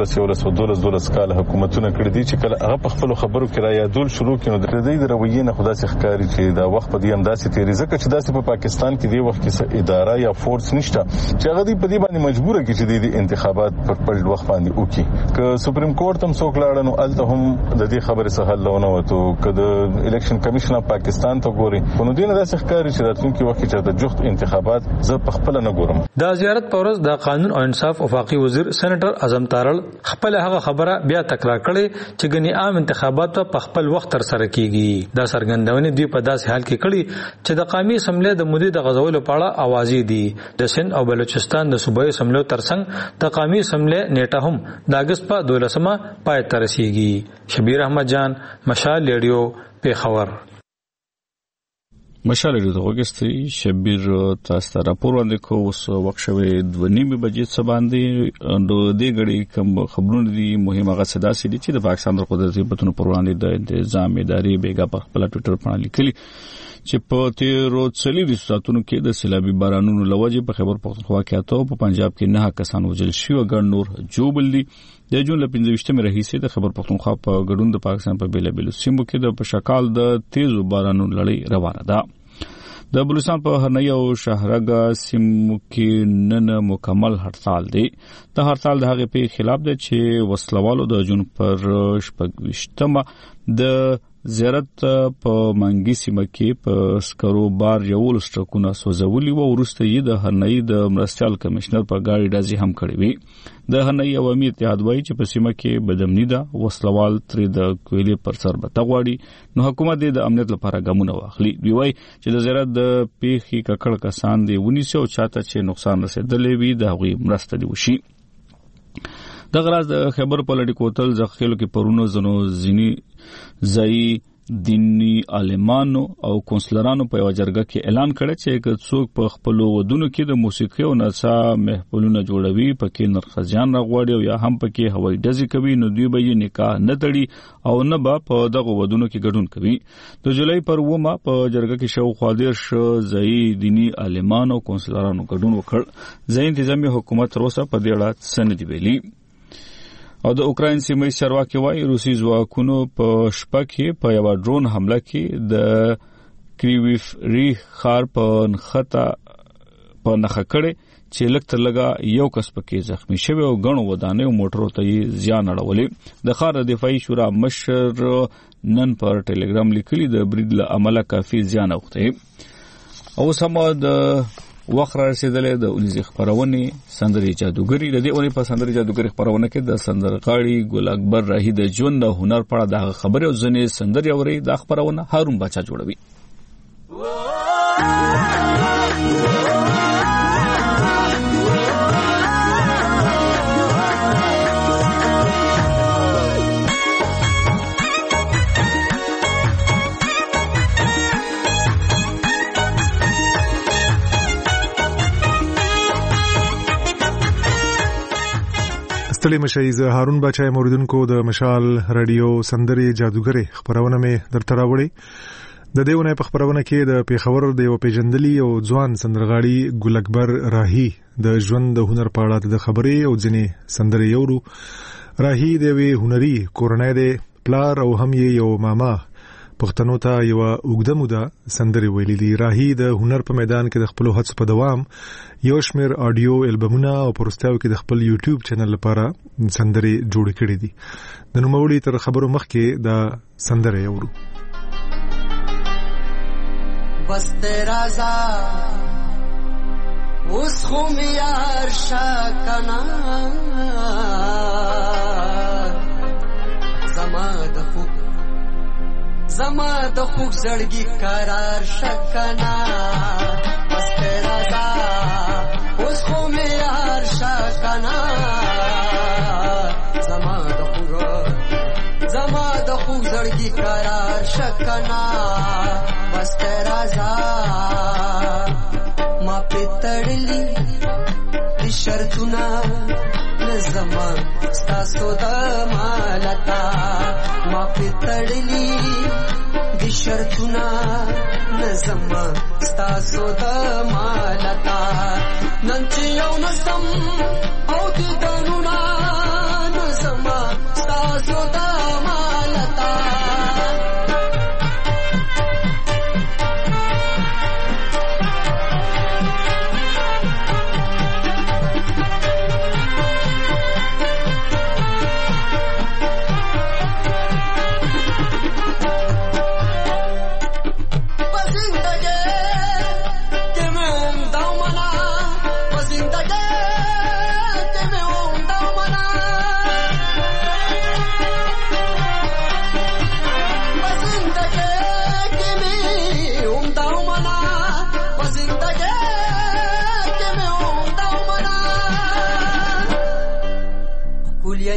لس کال حکومتونه کړې دي چې کله هغه په خپل خبرو کې را یادول شروع کړي د دې رویې نه خدا سي ښکاری چې دا وخت په دې انداسې تیری ځکه چې داسې په پاکستان کې دی وخت کې اداره یا فورس نشته چې هغه دی په دې باندې مجبور کی چې د انتخابات پر خپل وخت باندې وکړي که سپریم کورټ هم څوک لاړ نو الته هم د دې خبرې څخه لونه وته کله الیکشن کمیشن اف پاکستان ته ګوري په نو دینه داسې ښکاري چې راتلونکي وخت کې د جفت انتخابات زه په خپل نه ګورم. د زیارت پر ورځ د قانون او انصاف وفاقي وزیر سېنیټر اعظم تارړ خپل هغه خبره بیا تکرار کړي چې غني عام انتخابات په خپل وخت تر سره کیږي. دا څرګندونه دی په داسې حال کې کړي چې د قومي اسمبلی د مودې د غزولو په اړه اوازې دي. د سند او بلوچستان د صوبایي اسمبلی ترڅنګ د قومي اسمبلی نیټه هم د اگست په 12مه پای ته رسیږي. شبیر احمد جان، مشال ریډیو، پیښور. مشال ریډیو ته وګورئ. شبیر تاسو ته راپور وړاندې کوم. اوس وخت شوی 2:30 بجې څه باندې نو دې غړي کوم خبرونه دي مهمه غصدا سي دي چې د پاکستان د قدرتي بتونو پر وړاندې د انتظام ادارې بیګا په خپل ټوئیټر باندې لیکلي چې په تیرو څلورو ساعتونو کې د سیلابي بارانونو لوجې په خیبر پختونخوا کې اته په پنجاب کې 9 کسان وژل شوي او ګڼ نور جوړ دي. د جون له 15مې راهیسې د خیبر پختونخوا په ګډون د پاکستان په بیلابیلو سیمو کې د پشکال د تیزو بارانونو لړۍ روانه ده. د بلوچستان په هرنۍ او شهرګا سیمو کې نن مکمل هړتال دی. د هړتال د هغې په خلاف دی چې وسلوالو د جون پر 28مه د زیارت په منګي سیمه کې په سکرو بار یو لسټکونه سوزولي و. ورسته یې د هرنۍ د مرستيال کمشنر په گاډي ډازي هم کړې وي. د هرنۍ عوامي اتحاد وایي چې په سیمه کې بدامنی ده وسلوال ترې د کویلې پر سر بتغواړي نو حکومت د امنیت لپاره ګامونه واخلي. دی وایي چې د زیارت د پیخي ککړ کسان دی ونیسي او چاته چې نقصان رسیدلې وي د هغوی مرسته دی وشي. د غراز د خیبر په لړۍ کوتل ځخیلو کې پرونو زنو زینی ځای دینی عالمانو او کونسلرانو په وجرګه کې اعلان کړی چې څوک په خپل ودونو کې د موسیقي او نڅا محفلونه جوړوي پکې نرخزیان راغواړي او یا هم پکې هوایي ډزې کوي نو دوی به یې نکاح نه تړي او نه به په دغه ودونو کې ګډون کوي. د جولای پر 9 په جرګه کې شاوخوا 10 ځای دینی عالمانو او کونسلرانو ګډون وکړ. ځای انتظامی حکومت تر اوسه په دې اړه څه نه دی ویلي. او د اوکراین سیمې چارواکي وایي روسي ځواکونو په شپه کې په یو ډرون حمله کې د کریویف ری ښار په نخښه کړې چې لږ تر لږه یو کس پکې زخمی شوی او ګڼو ودانۍ او موټرو ته یې زیان اړولې. د ښار دفاعي شورا مشر نن پر ټلګرام لیکلي د برید له امله کافي زیان اوخته. او سم د وخت رسیدلې د اونیزې خبرونه سندري جادوګری د دې اونې په سندري جادوګری خبرونه کې د سندرغاړي ګل اکبر راهی د ژوند د هنر په اړه د خبرې او ځنې سندري اوري د خبرونه هارون بچا جوړوي. ستړي مشي زه هارون بچای موریدونکو د مشال رادیو سندري جادوګری خبرونه مې درته راوړي. د دیونه په خبرونه کې د پیښور د یو پیجندلي او ځوان سندرغاړي ګل اکبر راهی د ژوند د هنر په اړه د خبرې او ځنې سندري یورو. راهی د وی هنري کورنۍ د پلار او هم یو ماما پښتنو ته یو اوږده موده سندري ویلي دي. راهی د هنر په میدان کې د خپل هڅو په دوام یو شمیر آډیو البومونه او پروستاو کې د خپل یوټیوب چینل لپاره سندري جوړ کړي دي. د نوموړي تر خبرو مخکې د سندري اورو. بس ترازا اوس خو میار شکنا زما د خوب زړګي قرار شکنا بس ترازا اوس خو میار شکنا زما د خوب زړګي قرار شکنا بس ترازا ما پتړلی د شرطونه نظما ستاسو د مالتا ما پتړلی د شرطونه نظما ستاسو د مالتا نن چې یو نسم او د دنونا نظما ستاسو د مالتا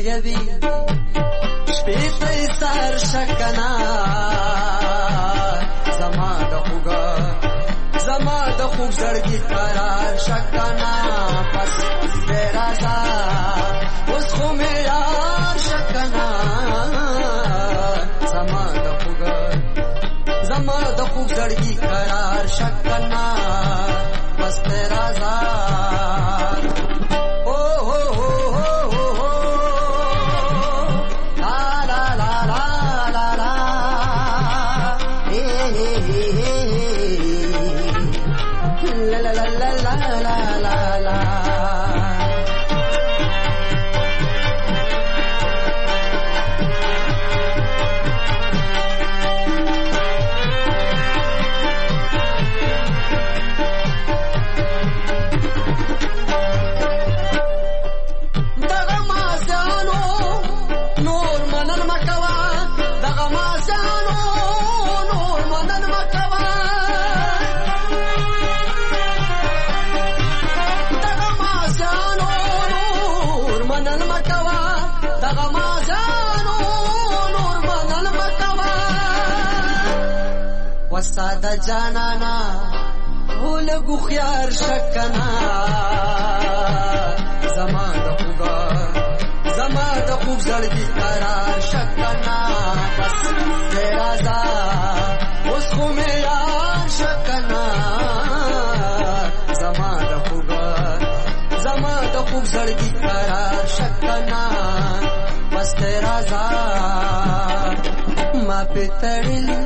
یوي شپې سر شکنا زما د خوب زړګي قرار شکنا پس رازا اوس خو مې یار شکنا زما د خوب زړګي قرار شکنا پس رازا وساده جانانا ولګو خيار شکنا زما د خوب زړګي قرار شکنا بس رازا اوس خو مې یار شکنا زما د خوب زړګي قرار شکنا بس رازا ما په تړلې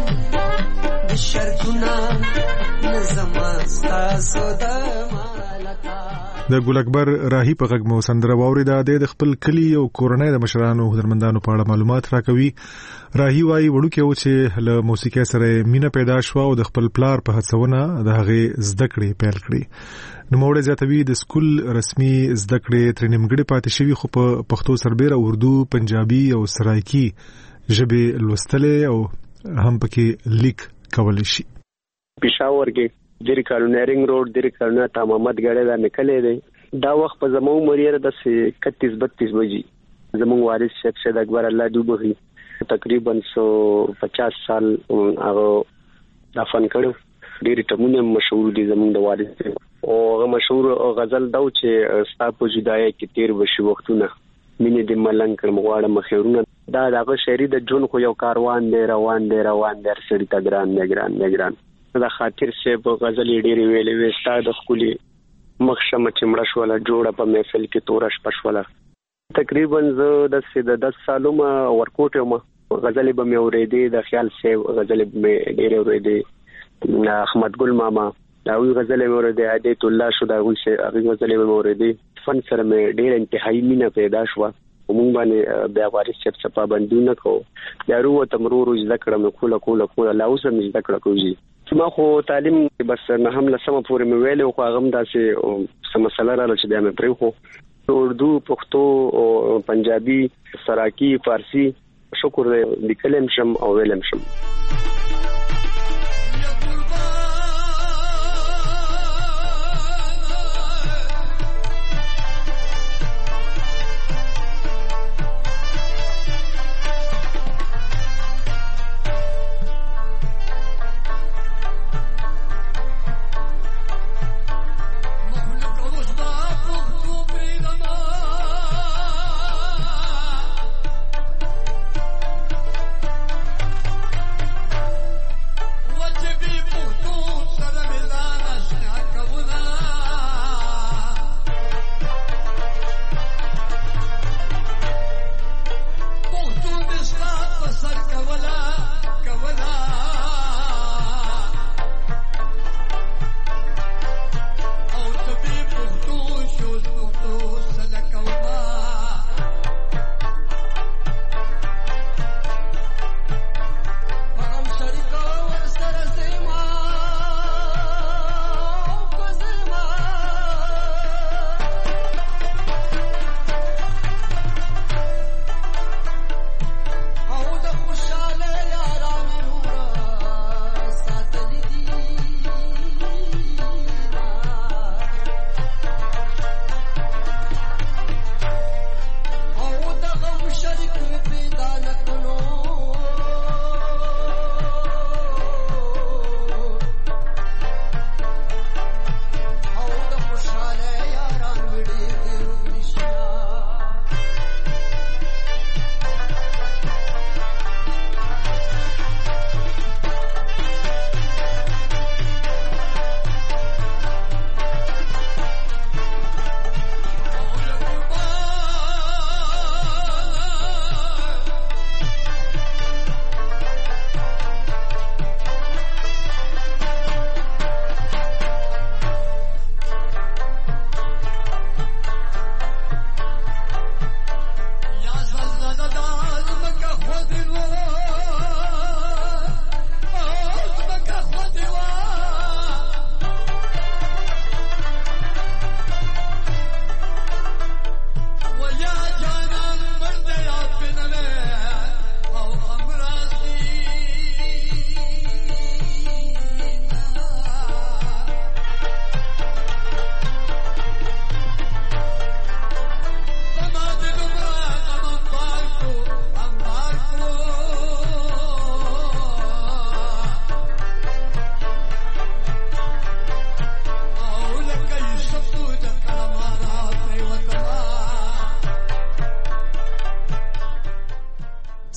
د ګل اکبر راهی په غږ مو سندره واوریده. د خپل کلی او کورنۍ د مشرانو هنرمندانو په اړه معلومات راکوي. راهی وايي وړوکی و چې له موسیقۍ سره مینه پیدا شو او د خپل پلار په هڅونه د هغه زده کړې پیل کړې. نو موږ زیاتوي د سکول رسمي زده کړې تر نیمګړې پاتې شوی خو په پښتو سربېره اردو، پنجابي او سرایکی ژبې لوستلې او هم پکې لیک کولای شي. پېښور کې د کالونرینګ روډ د کالونه تمامت غړې دا نکلې دی. دا وخت په زمو مریره د 31-32 بجې زمو وارث شیخ اکبر الله دوبه تقریبا 150 سال هغه دفن کړو. ډېر ټمونه مشهور دي زمو د وارث او هغه مشهور غزل دا چې ستا په جدای کې تیر بشي وختونه مینه د ملنګ کړم غواړم مخیرونه. دا دغه شهري د جون خو یو کاروان دی روان دی سړی ته ګران دا خاطر شه په غزل ډېری ویلې وستا د خولي مخشمه چمړه شوله جوړه په محفل کې تورش پښوله. تقریبا زه د 10 سالو ما ورکوټه ما غزل به مې اورېدې د خیال شه غزل به ډېر اورېدې احمد ګل ماما دا وی غزل مې اورېدې عادت الله شو دا وی هغه غزل مې اورېدې فن سره مې ډېر انتهایی مینه پیدا شو. ومون باندې بیا وارث چې په باندونه کو یارو تمرور ذکر مې کوله لا اوس مې ذکر کوي. ما خو تعلیم بس نه هم لسمه پورې مې ویل خو هغه هم داسې سم مسله را چې بیا مې پرې خو اردو، پښتو او پنجابي، سراکی، فارسی شکر دې کلم شم او ویلم شم.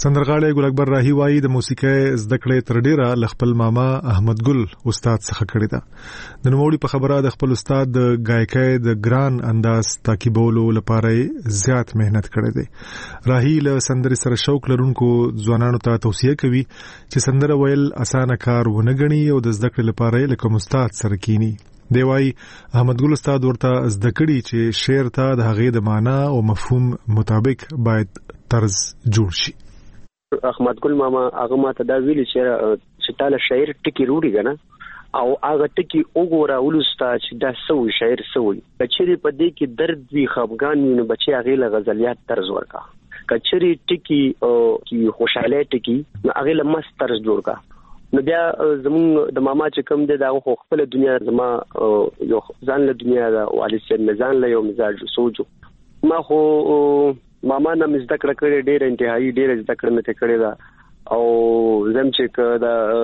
سندرغاړی ګل اکبر راهی وایي د موسیقۍ زده کړې تر ډیره ل خپل ماما احمد ګل استاد څخه کړې ده. د نوموړي په خبره د خپل استاد د گایکۍ د ګران انداز تعقیبولو لپاره زیات مهنت کړې ده. راهی له سندرې سره شوق لرونکو ځوانانو ته توصیه کوي چې سندره ویل اسانه کار ونه ګڼي او د زده کړې لپاره لکه استاد سره کینی. دی وايي احمد ګل استاد ورته زده کړي چې شعر ته د هغې د معنا او مفهوم مطابق باید طرز جوړ شي. احمد ګل ماما هغه ماته دا ویلي چې تعالی شاعر ټکی روړي کنه او هغه ټکی وګوره ولستا چې دا سوي شاعر سوي کچري په دې کې درد وی خفګان وي نو بچي هغه له غزلیات طرز ورکا کچري ټکی او کی خوشاله ټکی نو هغه له مست طرز جوړ کا نو بیا زمون د ماما چې کوم دی دا خپل دنیا زما یو ځان له دنیا دا والي سي مزان له یو مزاج سوچو ما خو ماما نه مزده کړې ډېر انتهایی ډېر زده کړې مته کړې دا او زم چې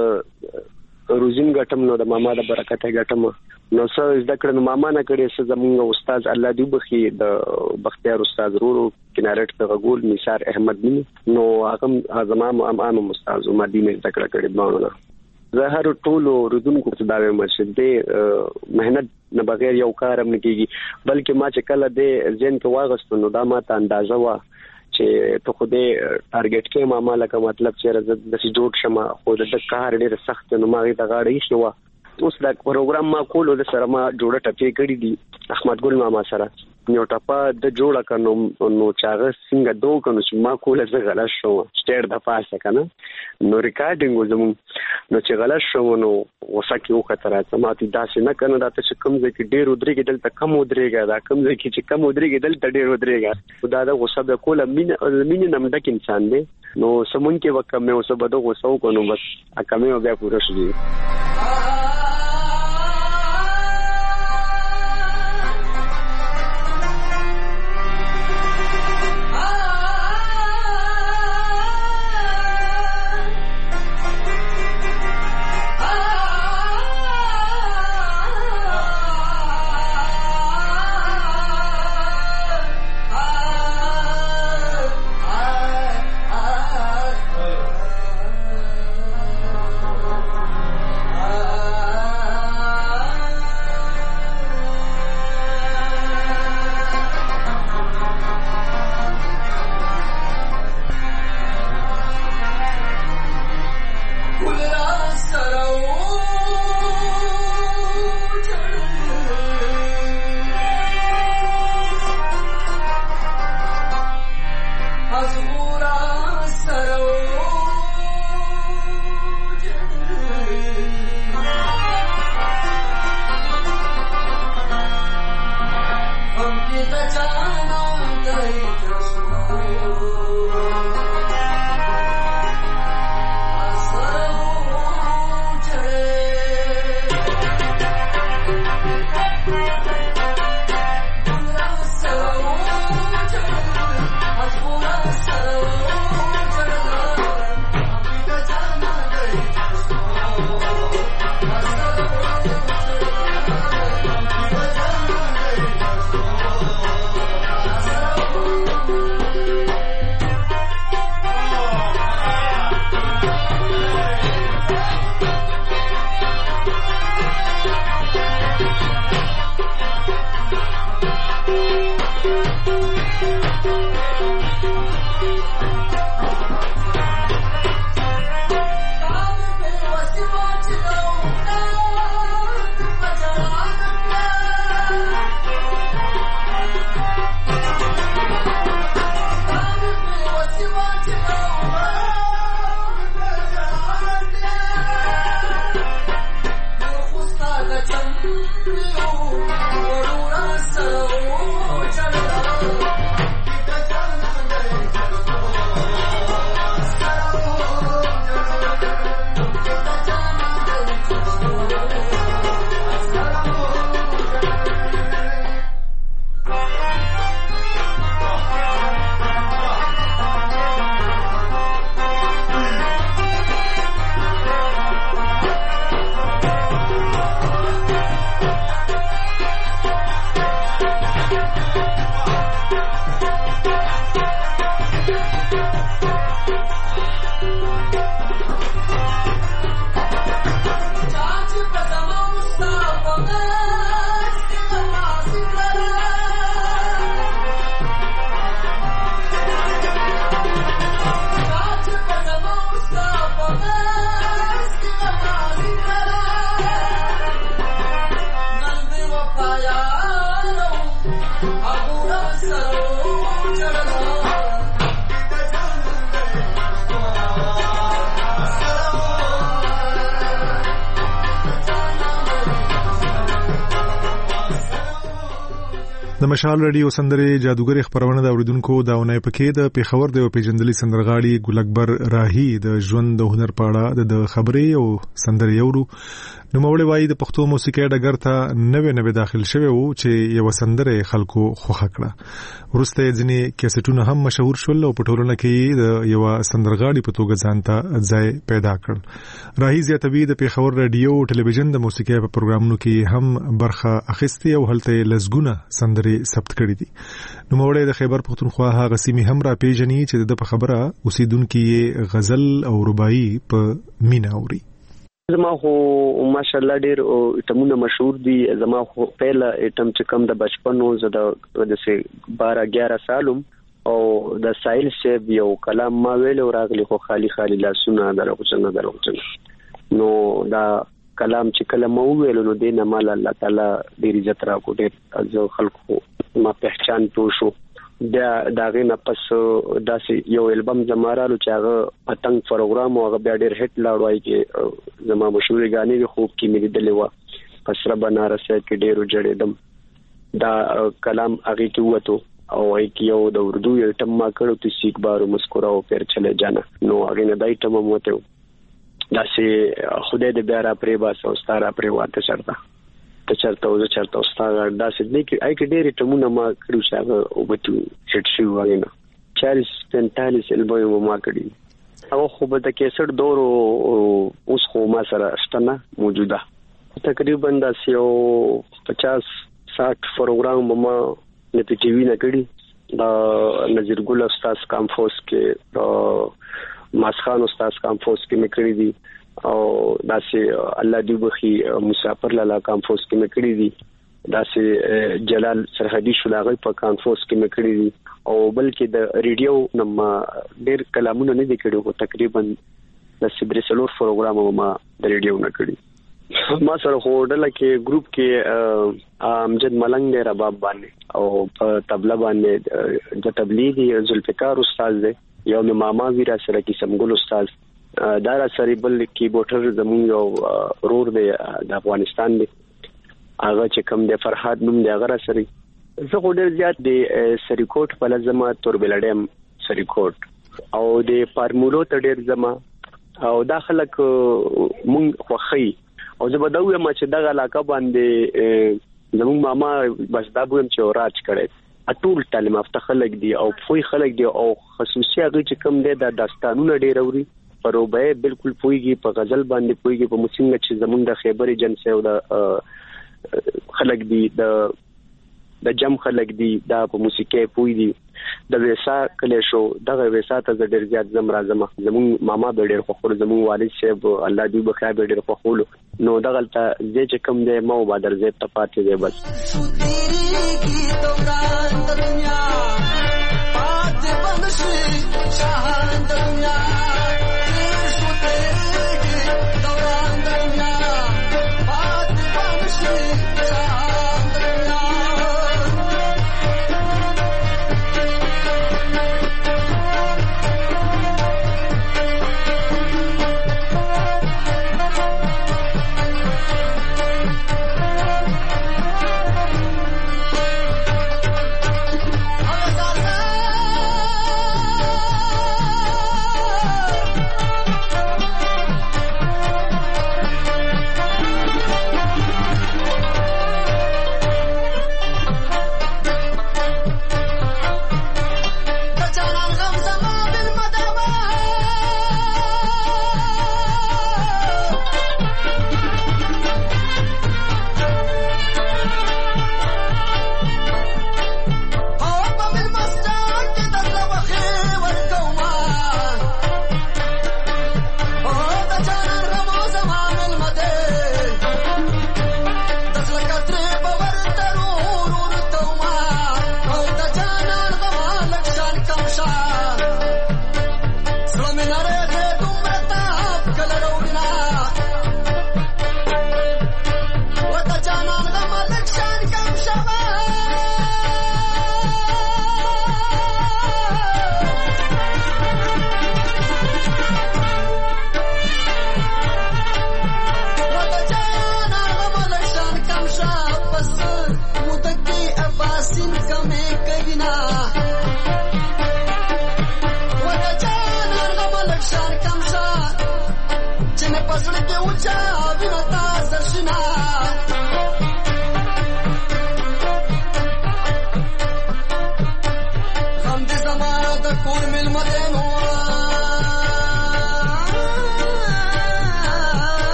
دا روزین غټم نو د ماما د برکت غټم نو څه زده کړې ماما نه کړې څه زموږ استاد الله دې بخي د بختیار استاد ورو کنارټ د غول نثار احمد نو هغه زمام امام استاد مدینه زده کړې باندې زهر ټولو ردونکو څخه دا وایم چې د مهنت نه بغیر یو کار هم نه کیږي بلکې ما چې کله د ځین کې واغستو نو دا ماته اندازه وا چې ته خو دې ټارګټ کې ما لکه مطلب چې د سجود شمه خو د کار ډېر سخت نو ما غي د غاړې شو اوس دا پروګرام ما کولو د سره ما جوړه ټپې کړې دي احمد ګل ماما سره نو ټپه د جوړه کنو نو چاغه څنګه دوه کنو چې ما کوله زه غلط شو سټیر د پاسه کنه نو ریکارډینګ زمون نو چې غلط شو نو وسکه یو خطر راځه ما ته داسې نه کنه دا ته کوم ځای کې ډیر ودرېږي دلته کم ودرېږي دا کوم ځای کې چې کم ودرېږي دلته ډیر ودرېږي دا د غصه د کوله مين نم دک انسان دی نو سمون کې وکمه اوسه بده غصه کو نو بس اکمه بیا پوره شي. د مشال رادیو سندرې جادوګر خبرونه د اوریدونکو دا ونې پکې د پیښور د پیجندلي سندرغاړي ګل اکبر راهی د ژوند د هنر پاړه د خبرې او سندرې یورو نو مولوی وای د پښتو موسیقي ډګر ته نوې داخل شوی وو چې یو سندره خلکو خوښه کړه ورسته ځینې کیسټونه هم مشهور شول او په ټولنه کې د یو سندرغاړي په توګه ځانته ځای پیدا کړ راهی زیاتوی د پیښور رادیو او ټلویزیون د موسیقي په پروګرامونو کې هم برخه اخیستي او هلته لزګونه سندرې ثبت کړې دي نو مولوی د خیبر پختونخوا هغه سیمه هم را پیژني چې د خبره اوسیدونکو غزل او رباعي په مینا اوري زما خو ماشاءالله ډیر ټمونه مشهور دي زما خو پهلا ټم چې کم د بچپن نو زه د 12-11 سالم او د سایل سیب یو کلام ما ویل او راغلی خو خالی لاسونه دروغجن نو دا کلام چې کلام مو ویل نو دینه مال الله تعالی ډیر عزت را کو ډیر از خلکو ما پہچان پوشو دا غینه پس داسې یو البم زمارالو چې هغه پتنګ پروګرام او هغه بیا ډیر هټ لاړوي کې زما مشهور غانې خوب کې مې دلې و پسره بنارسه کې ډیرو جړېدم دا کلام هغه کې وته او هغه یو د اردو یو ټم ما کړو ته سیک بارو مسکراو پیر چلے جانا نو هغه نه دای ټم موته داسې خدای دې بیا را پرې باسه او ستاره پرې واته چرته ته چرته استاد داسې نه کې آی کې ډېری ټمونه ما کړو چې هغه او بتو هټ شو وغینا 40-45 البوم ما کړی او خو به د کیسټ دور اوس خو ما سره شته موجوده تقریبا داسې یو 50-60 پروګرام ما نه پی ټي وی نه کړی دا نذیر ګل استاد کامفوس کې ماسخان استاد کامفوس کې مې کړی دي او داسې الله دې بخي مسافر لاله کانفوس کې مکړی دي داسې جلال سرحدي شلاغي په کانفوس کې مکړی دي او بلکې د ریډیو نم ډېر کلامونه نه دي کړو تقریبا د سبرسلور پروګرام ما د ریډیو نه کړی ما سره هوډل کې ګروپ کې امجد ملنګ دی رباب باندې او په طبله باندې د تبلیغي ذوالفقار استاد دی یو ماما ویرا سره کې سمګل استاد دارا سری بل کیبورډر زمون یو رور دی د افغانستان دی هغه چې کوم د فرحات نوم دی هغه سری زه ډېر زیات دی سریکوټ په لازمه توربلډم سریکوټ او د فارمولو ته ډېر زما او داخلك مونږ خوخی او زه بدوي ما چې دغه علاقه باندې زمون ماما بس دا بوم چې راج کړي اټول تعلیم افته خلک دی او فوی خلک دی او خصوصي هغه چې کوم دی د داستانونو ډېر اوري پروبه بالکل پويږي په غزل باندې پويږي په موسیقي چې زمونږ د خیبر جنسه او د خلک دی د جم خلک دی دا په موسیقي پوي دي د ویسا کله شو دغه ویسا ته ډېر زیات زم راځم زمونږ ماما به ډېر خوخور زمونږ والد صاحب الله دې بخا به ډېر خوخول نو دغه ته چې کوم دی مو بادر زه ته پاتې دی بس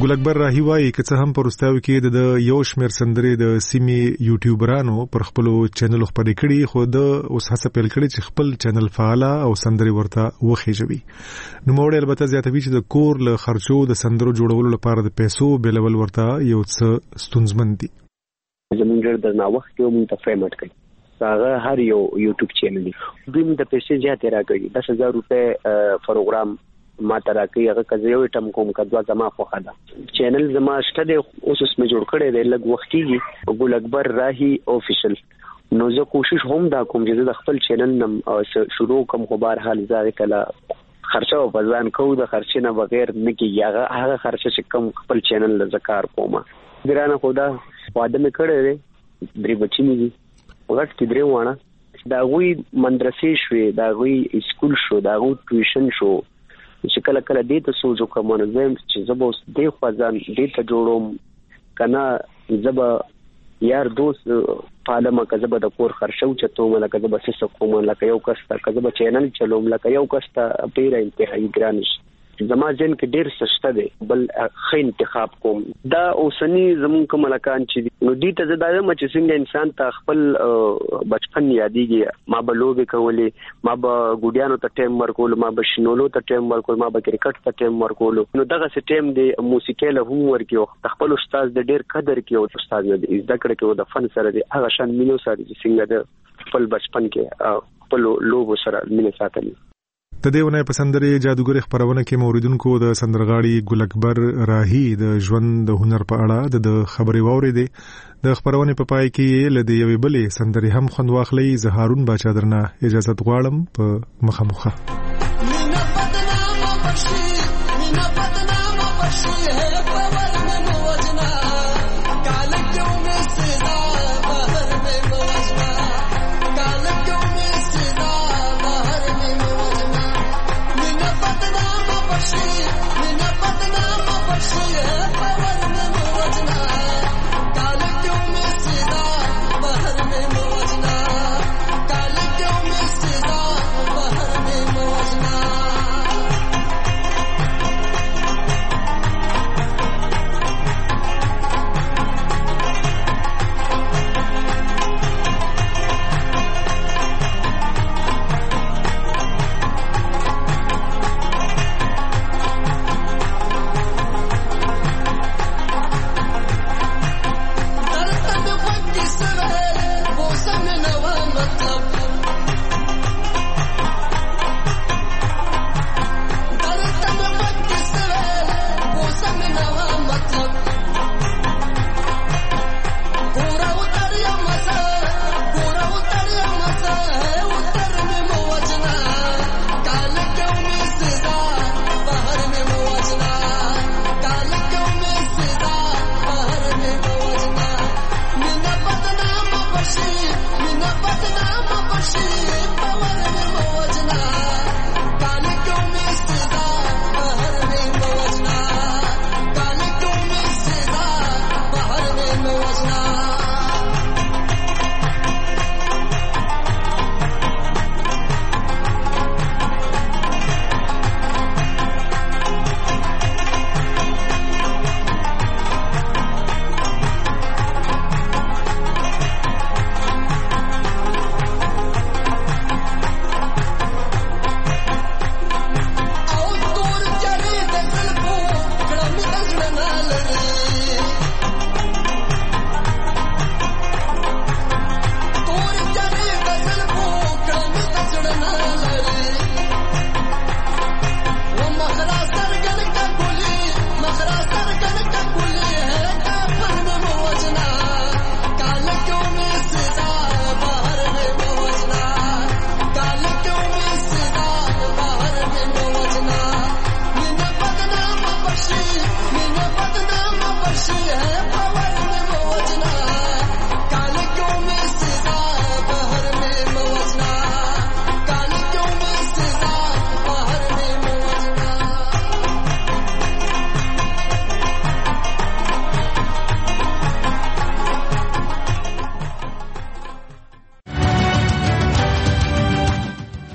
ګل اکبر راهی وایي چې څه هم پرستاوي کې د یو شمېر سندرې د سیمې یوټیوبرانو پر خپل چینل خپرې کړي خو د اوس هڅه پیل کړي چې خپل چینل فعال او سندرې ورته وخیژوي. نو موږ البته زیاتوي چې د کور له خرچو د سندرو جوړولو لپاره د پیسو بیلول ورته یو څه ستونزمن دي. زمونږ د ناوخت یو موږ ته پیمنټ کوي. هغه هر یو یوټیوب چینل دی. دوی د پیسې زیاتې راکړي. 10,000 روپے پروګرام ما ته راکړي. هغه کزه یو ټم کوم کدوا زما خوخه ده. چینل زما شته دی اوس اسمه جوړ کړی دی لږ وخت کېږي ګل اکبر راهی آفیشل. نو زه کوشش هم دا کوم چې د خپل چینل نم شروع کوم خو بهر حال ځای کله خرچه او بزان کو د خرچې نه بغیر نه کیږي. هغه خرچه چې کوم خپل چینل له ذکر کومه ګرانه خدا واده مې کړی دی. درې بچی مې دي وغټ کې درې وانه دا غوي مدرسې شوې دا غوي اسکول شو دا غوي ټیوشن شو چې کله کله دې ته سوچو کوم نه زم چې زبو دې خوازان دې ته جوړوم کنه زبا یار دوست پالما کزبه د کور خرشو چته مله کزبه سس کوم لکه یو کستا کزبه چینل چلوم لکه یو کستا پیره انتهایی ګرانش زما ځین کې ډیر سسته دی بل خې انتخاب کوم دا اوسنی زمون کوم لکان چې نو دې ته زدا یم چې څنګه انسان ته خپل بچپن یادېږي. ما به لوبې کولې ما به ګوډیانو ته ټیم ورکول ما به شنولو ته ټیم ورکول ما به کرکټ ته ټیم ورکول. نو دغه سټیم دی موسیقي له هم ورکیو خپل استاد د ډیر قدر کیو استاد نه دی زده کړ کیو د فن سره دی هغه شان مينو سره چې څنګه د خپل بچپن کې خپل لوبو سره مینه ساتلی. د دې ونې په سندرې جادوګر خبرونه کې موریدونکو د سندرغاړي ګل اکبر راهی د ژوند د هنر په اړه د خبرې واورېدې. د خبرونه په پای کې لدی یوې بلې سندرې هم خوند واخلي. زه هارون باچا درنه اجازه غواړم په مخامخه.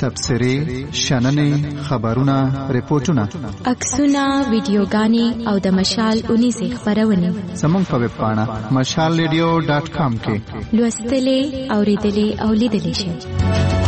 تبصرې شننې خبرونه ریپورتونه عکسونه ویډیوګانې او د مشال 19 خبرونه زموږ په ویب پاڼه mashalradio.com کې لوستلې اوریدلې او لیدلې شئ.